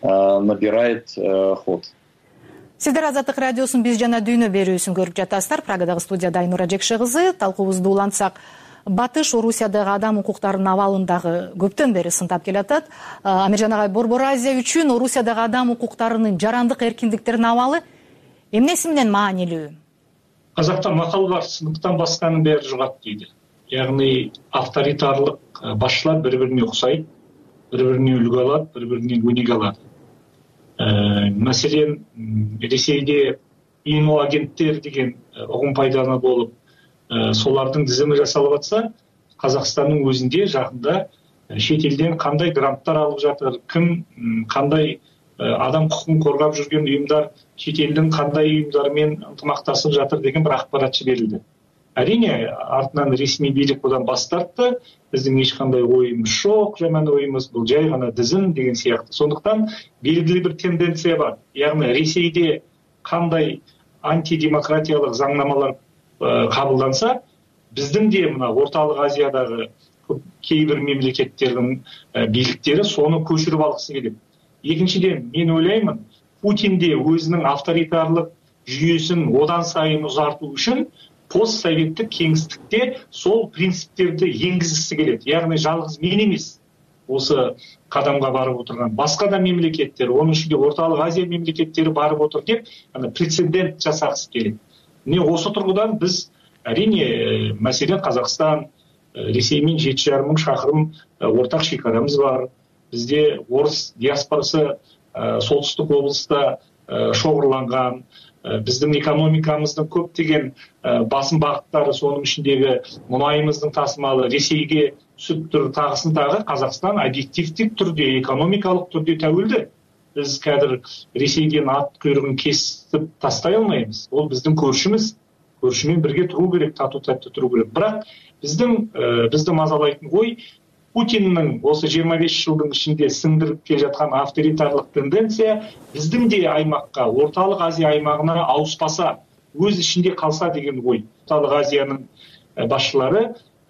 набирает ход. Сиздер Азаттык радиосунун биз жана дүйнө берүүсүн көрүп жатасыздар. Прагадагы студияда Айнура Жекше кызы. Талкуубузду улантсак, Батыш Орусиядагы адам укуктарынын абалын дагы көптөн бери сынтап келатат. Амиржан агай, Борбор Азия үчүн Орусиядагы адам укуктарынын жарандык эркиндиктеринин абалы эмнеси менен маанилүү? Казакта макал бар, сыныктан басканын бери жугат дейди. Ягни авторитарлык башчылар бири-бирине окшойт, бири-бирине үлгү алат, бири-бирине өнүгө алат. Маселен, Ресейде иноагенттер деген угум пайдалануу болуп, солардын тизими жасалып атса, Казакстандын өзүндө жакында чет элден кандай гранттар алып жатыр, ким кандай адам укугун коргоп жүргөн уюмдар чет элдин кандай уюмдары менен ынтымакташып жатыр деген бир акпаратчы берилди. Әрине, артынан ресми бийлик будан бас тартты. Биздин эч кандай оюбуз жок, жаман оюбуз бул жай гана дизим деген сыяктуу. Сондуктан белгилүү бир тенденция бар. Ягни Ресейде кандай антидемократиялык заңнамалар кабылданса, биздин де мына Орталык Азиядагы кээ бир мемлекеттердин бийликтери сону көчүрүп алгысы келет. Экинчиден, мен ойлоймун, Путин де өзүнүн авторитарлык жүйөсүн одан сайын узартуу үчүн постсоветтик кеңістікте сол принциптерди енгізгісі келет. Яғни жалғыз мен емес, осы қадамға барып отырған басқа да мемлекеттер, оның ішінде Орталық Азия мемлекеттері барып отыр деп, прецедент жасағысы келет. Міне осы тұрғыдан біз әрине, мәселен Қазақстан, Ресеймен жеті жарым мың шақырым ортақ шекарамыз бар. Бізде орыс диаспорасы солтүстік облыста шоғырланған. Біздің экономикамыздың көптеген басым бағыттары, соның ішіндегі мұнайымыздың тасымалы Ресейге түсіп тұр, тағысын тағы. Қазақстан объективтік түрде, экономикалық түрде тәуелді. Біз қазір Ресейден ат құйрығын кесіп тастай алмаймыз. Ол біздің көршіміз. Көршімен бірге тұру керек, тату-тәтті тұру керек. Бірақ біздің бізді мазалайтын ой, Путиннің осы жиырма беш жылдың ішінде сіңдіріп келе жатқан авторитарлық тенденция біздің де аймаққа, Орталық Азия аймағына ауыспаса, өз ішінде қалса деген ой. Орталық Азияның басшылары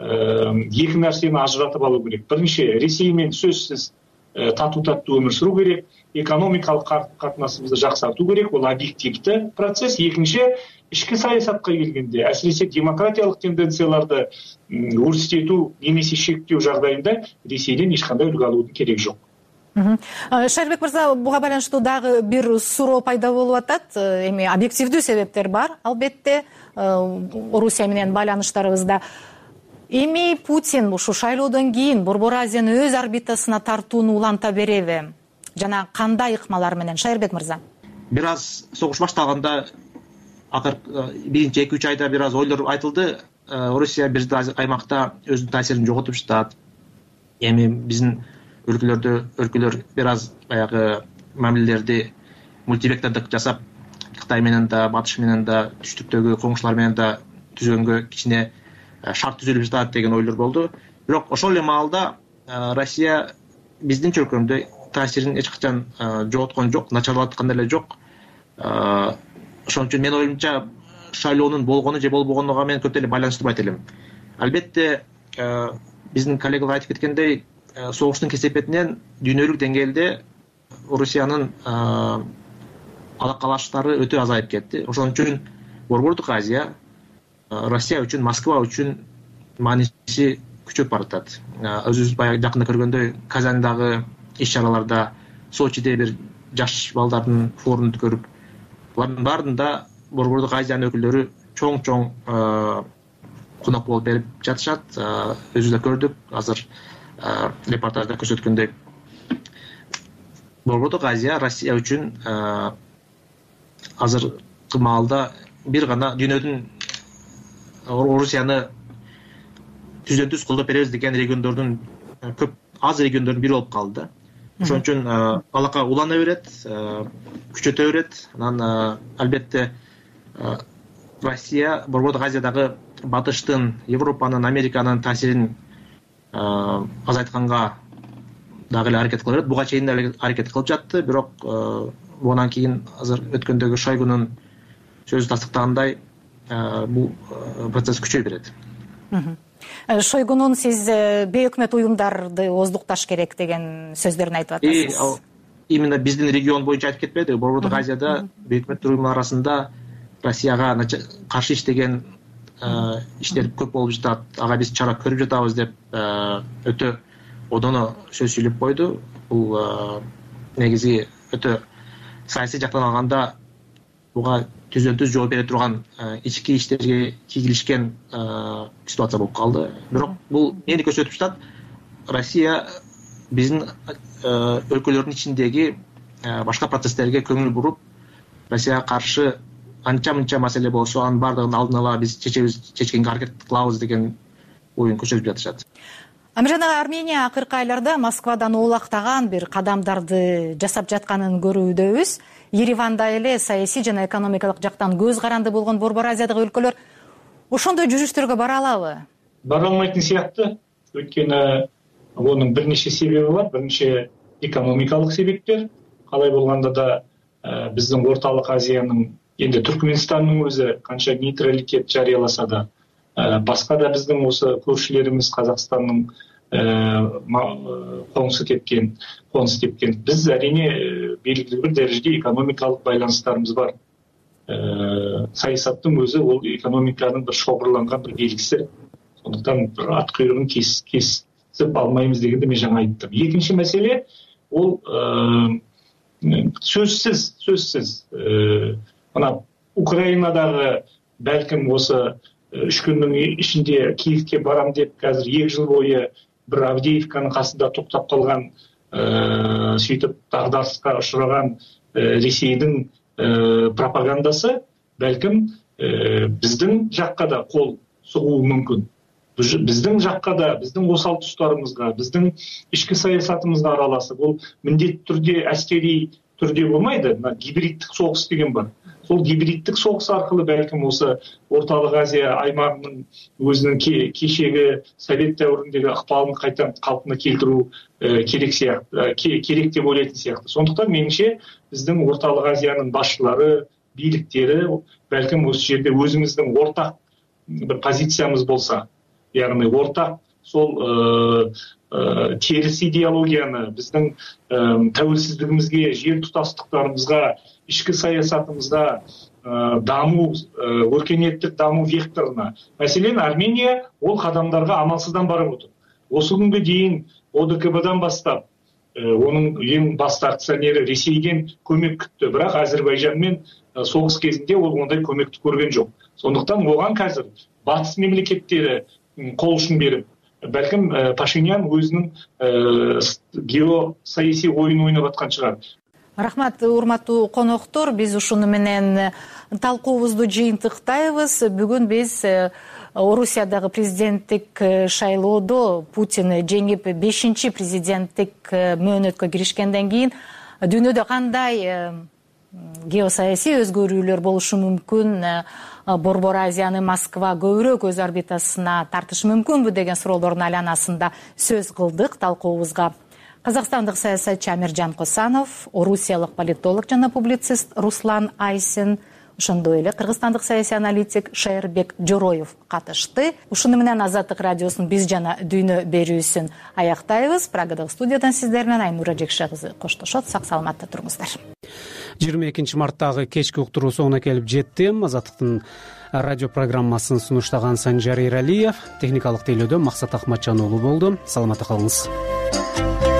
екі нәрсені ажыратып алу керек. Бірінші, Ресеймен сөзсіз тату-тәтті өмір сүру керек, экономикалық қатынасымызды жақсарту керек, ол объективті процесс. Екінші, ішкі саясатқа келгенде, әсіресе демократиялық тенденцияларды өрістету немесе шектеу жағдайында Ресейден ешқандай үлгі алудың керек жоқ. Шайырбек мырза, буга байланыштуу дагы бир суроо пайда болуп атат. Эми объективдүү себептер бар, албетте, Орусия менен байланыштарыбызда. Эми Путин ушу шайлоодон кийин Борбор Азияны өз орбитасына тартууну уланта береби? Жана кандай ыкмалар менен, Шайырбек мырза? Бир аз согуш башталганда акыркы биринчи эки үч айда бир аз ойлор айтылды. Орусия бир аймакта өзүнүн таасирин жоготуп жатат. Эми биздин өлкөлөрдө өлкөлөр бир аз баягы мамилелерди мультивектордук жасап, Кытай менен да, Батыш менен да, түштүктөгү коңшулар менен да түзгөнгө кичине шарт түзүлүп жатат деген ойлор болду. Бирок ошол эле маалда Россия биздин чөлкөмдө таасирин эч качан жоготкон жок, начарлаткан деле жок. Ошон үчүн менин оюмча шайлоонун болгону же болбогонуга мен көп деле байланыштырбайт элем. Албетте биздин коллегалар айтып кеткендей, согуштун кесепетинен дүйнөлүк деңгээлде Орусиянын алакалаштары өтө азайып кетти. Ошон үчүн Борбордук Азия Россия үчүн, Москва үчүн мааниси күчөп баратат. Өзүбүз баягы жакында көргөндөй Казандагы иш-чараларда, Сочиде бир жаш балдардын форумун көрүп, булардын баарында Борбордук Азиянын өкүлдөрү чоң-чоң конок болуп берип жатышат. Өзүбүз да көрдүк, азыр репортажда көрсөткөндөй. Борбордук Азия Россия үчүн азыркы маалда бир гана дүйнөдүн Орусияны түздөн түз колдоп беребиз деген региондордун көп аз региондордун бири болуп калды. Ошон үчүн алака улана берет, күчөтө берет. Анан албетте Россия Борбордук Азиядагы Батыштын, Европанын, Американын таасирин азайтканга дагы эле аракет кыла берет. Буга чейин деле аракет кылып жатты, бирок будан кийин азыр өткөндөгү Шойгунун сөзү тастыктагандай бул процесс күчөй берет. Шойгунун сиз бейөкмөт уюмдарды оздукташ керек деген сөздөрүн айтып атасыз. Именно биздин регион боюнча айтып кетпеди. Борбордук Азияда бейөкмөт уюмдар арасында Россияга каршы иштеген иштер көп болуп жатат. Ага биз чара көрүп жатабыз деп өтө одоно сөз сүйлөп койду. Бул негизи өтө саясий жактан алганда буга түздөн түз жооп бере турган ички иштерге кийгилишкен ситуация болуп калды. Бирок бул эмнени көрсөтүп жатат? Россия биздин өлкөлөрдүн ичиндеги башка процесстерге көңүл буруп, Россияга каршы анча-мынча маселе болсо, анын бардыгын алдын ала биз чечебиз, чечкенге аракет кылабыз деген оюн көрсөтүп жатышат. Амиржан ага, Армения акыркы айларда Москвадан оолактаган бир кадамдарды жасап жатканын көрүүдөбүз. Ереванда эле саясий жана экономикалык жактан көз каранды болгон Борбор Азиядагы өлкөлөр ошондой жүрүштөргө бара алабы? Бара алмайтын сыяктуу. Өйткөнү онун бир нече себеби бар, бир нече экономикалык себептер. Калай болгондо да биздин Ортолук Азиянын, энди Түркмөнстандын өзү канча нейтралитет жарыяласа да, башка да биздин осы көршүлөрүбүз Казакстандын коңсу тепкен, конус тепкен. Биз әрине белгилүү бир дәрежеде экономикалык байланыштарыбыз бар. Саясаттын өзү ол экономиканын бир шоғырланган бир белгиси. Сондуктан бир ат куйругун кесип алмайбыз дегенде мен жаңа айттым. Экинчи маселе ол сөзсүз, сөзсүз. Мына Украинадагы бәлким осы үч күндүн ичинде Киевке барам деп қазір эки жыл бою бир Авдеевканын касында токтоп калган, сөйтүп дагдарышка учураган Ресейдин пропагандасы бәлким биздин жакка да кол сугуу мүмкүн. Биздин жакка да, биздин осал туштарыбызга, биздин ички саясатыбызга аралашып, бул міндетті түрде әскери түрде болмайды. Гибриддик согуш деген бар. Сол гибриддик согуш аркылы бәлким осы Ортолук Азия аймагынын өзүнүн кечеги Совет дәврүндөгү ыкпалын кайта калпына келтирүү керек сыяктуу, керек деп ойлойт сыяктуу. Сондуктан менимче биздин Ортолук Азиянын башчылары, бийликтери бәлким осы жерде өзүбүздүн ортак бир позициябыз болса, яғни ортақ сол теріс идеологияны биздин тәуелсиздигибизге, жер тутастыктарыбызга, ички саясатыбызга, дамуу, өркениеттик дамуу векторуна. Маселен, Армения ол кадамдарга амалсыздан барып отур. Осы күнгө дейин О Д К Б'дан баштап, онун эң башкы акционери Ресейден көмөк күттү, бирок Азербайжан менен согуш кезинде ол ондай көмөктү көргөн жок. Сондуктан оган казыр батыс мемлекеттери кол ушун берип, бәлким Пашинян өзүнүн геосаясий оюн ойноп аткан чыгар. Рахмат, урматтуу коноктор, биз ушуну менен талкуубузду жыйынтыктайбыз. Бүгүн биз Орусиядагы президенттик шайлоодо Путин жеңип бешинчи президенттик мөөнөткө киришкенден кийин дүйнөдө кандай геосаясий өзгөрүүлөр болушу мүмкүн, Борбор Азияны Москва көбүрөөк өз орбитасына тартышы мүмкүнбү деген суроолордун айланасында сөз кылдык. Талкуубузга казакстандык саясатчы Амиржан Косанов, орусиялык политолог жана публицист Руслан Айсин, ошондой эле кыргызстандык саясий аналитик Шайырбек Жороев катышты. Ушуну менен Азаттык радиосунун биз жана дүйнө берүүсүн аяктайбыз. Прагадагы студиядан сиздер менен Айнура Жекше кызы коштошот. Сак саламатта туруңуздар. жыйырма экинчи марттагы кечки уктуруу соңуна келип жетти. Азаттыктын радио программасын сунуштаган Санжар Эралиев, техникалык тейлөөдө Максат Акматжан уулу болду. Саламатта калыңыз.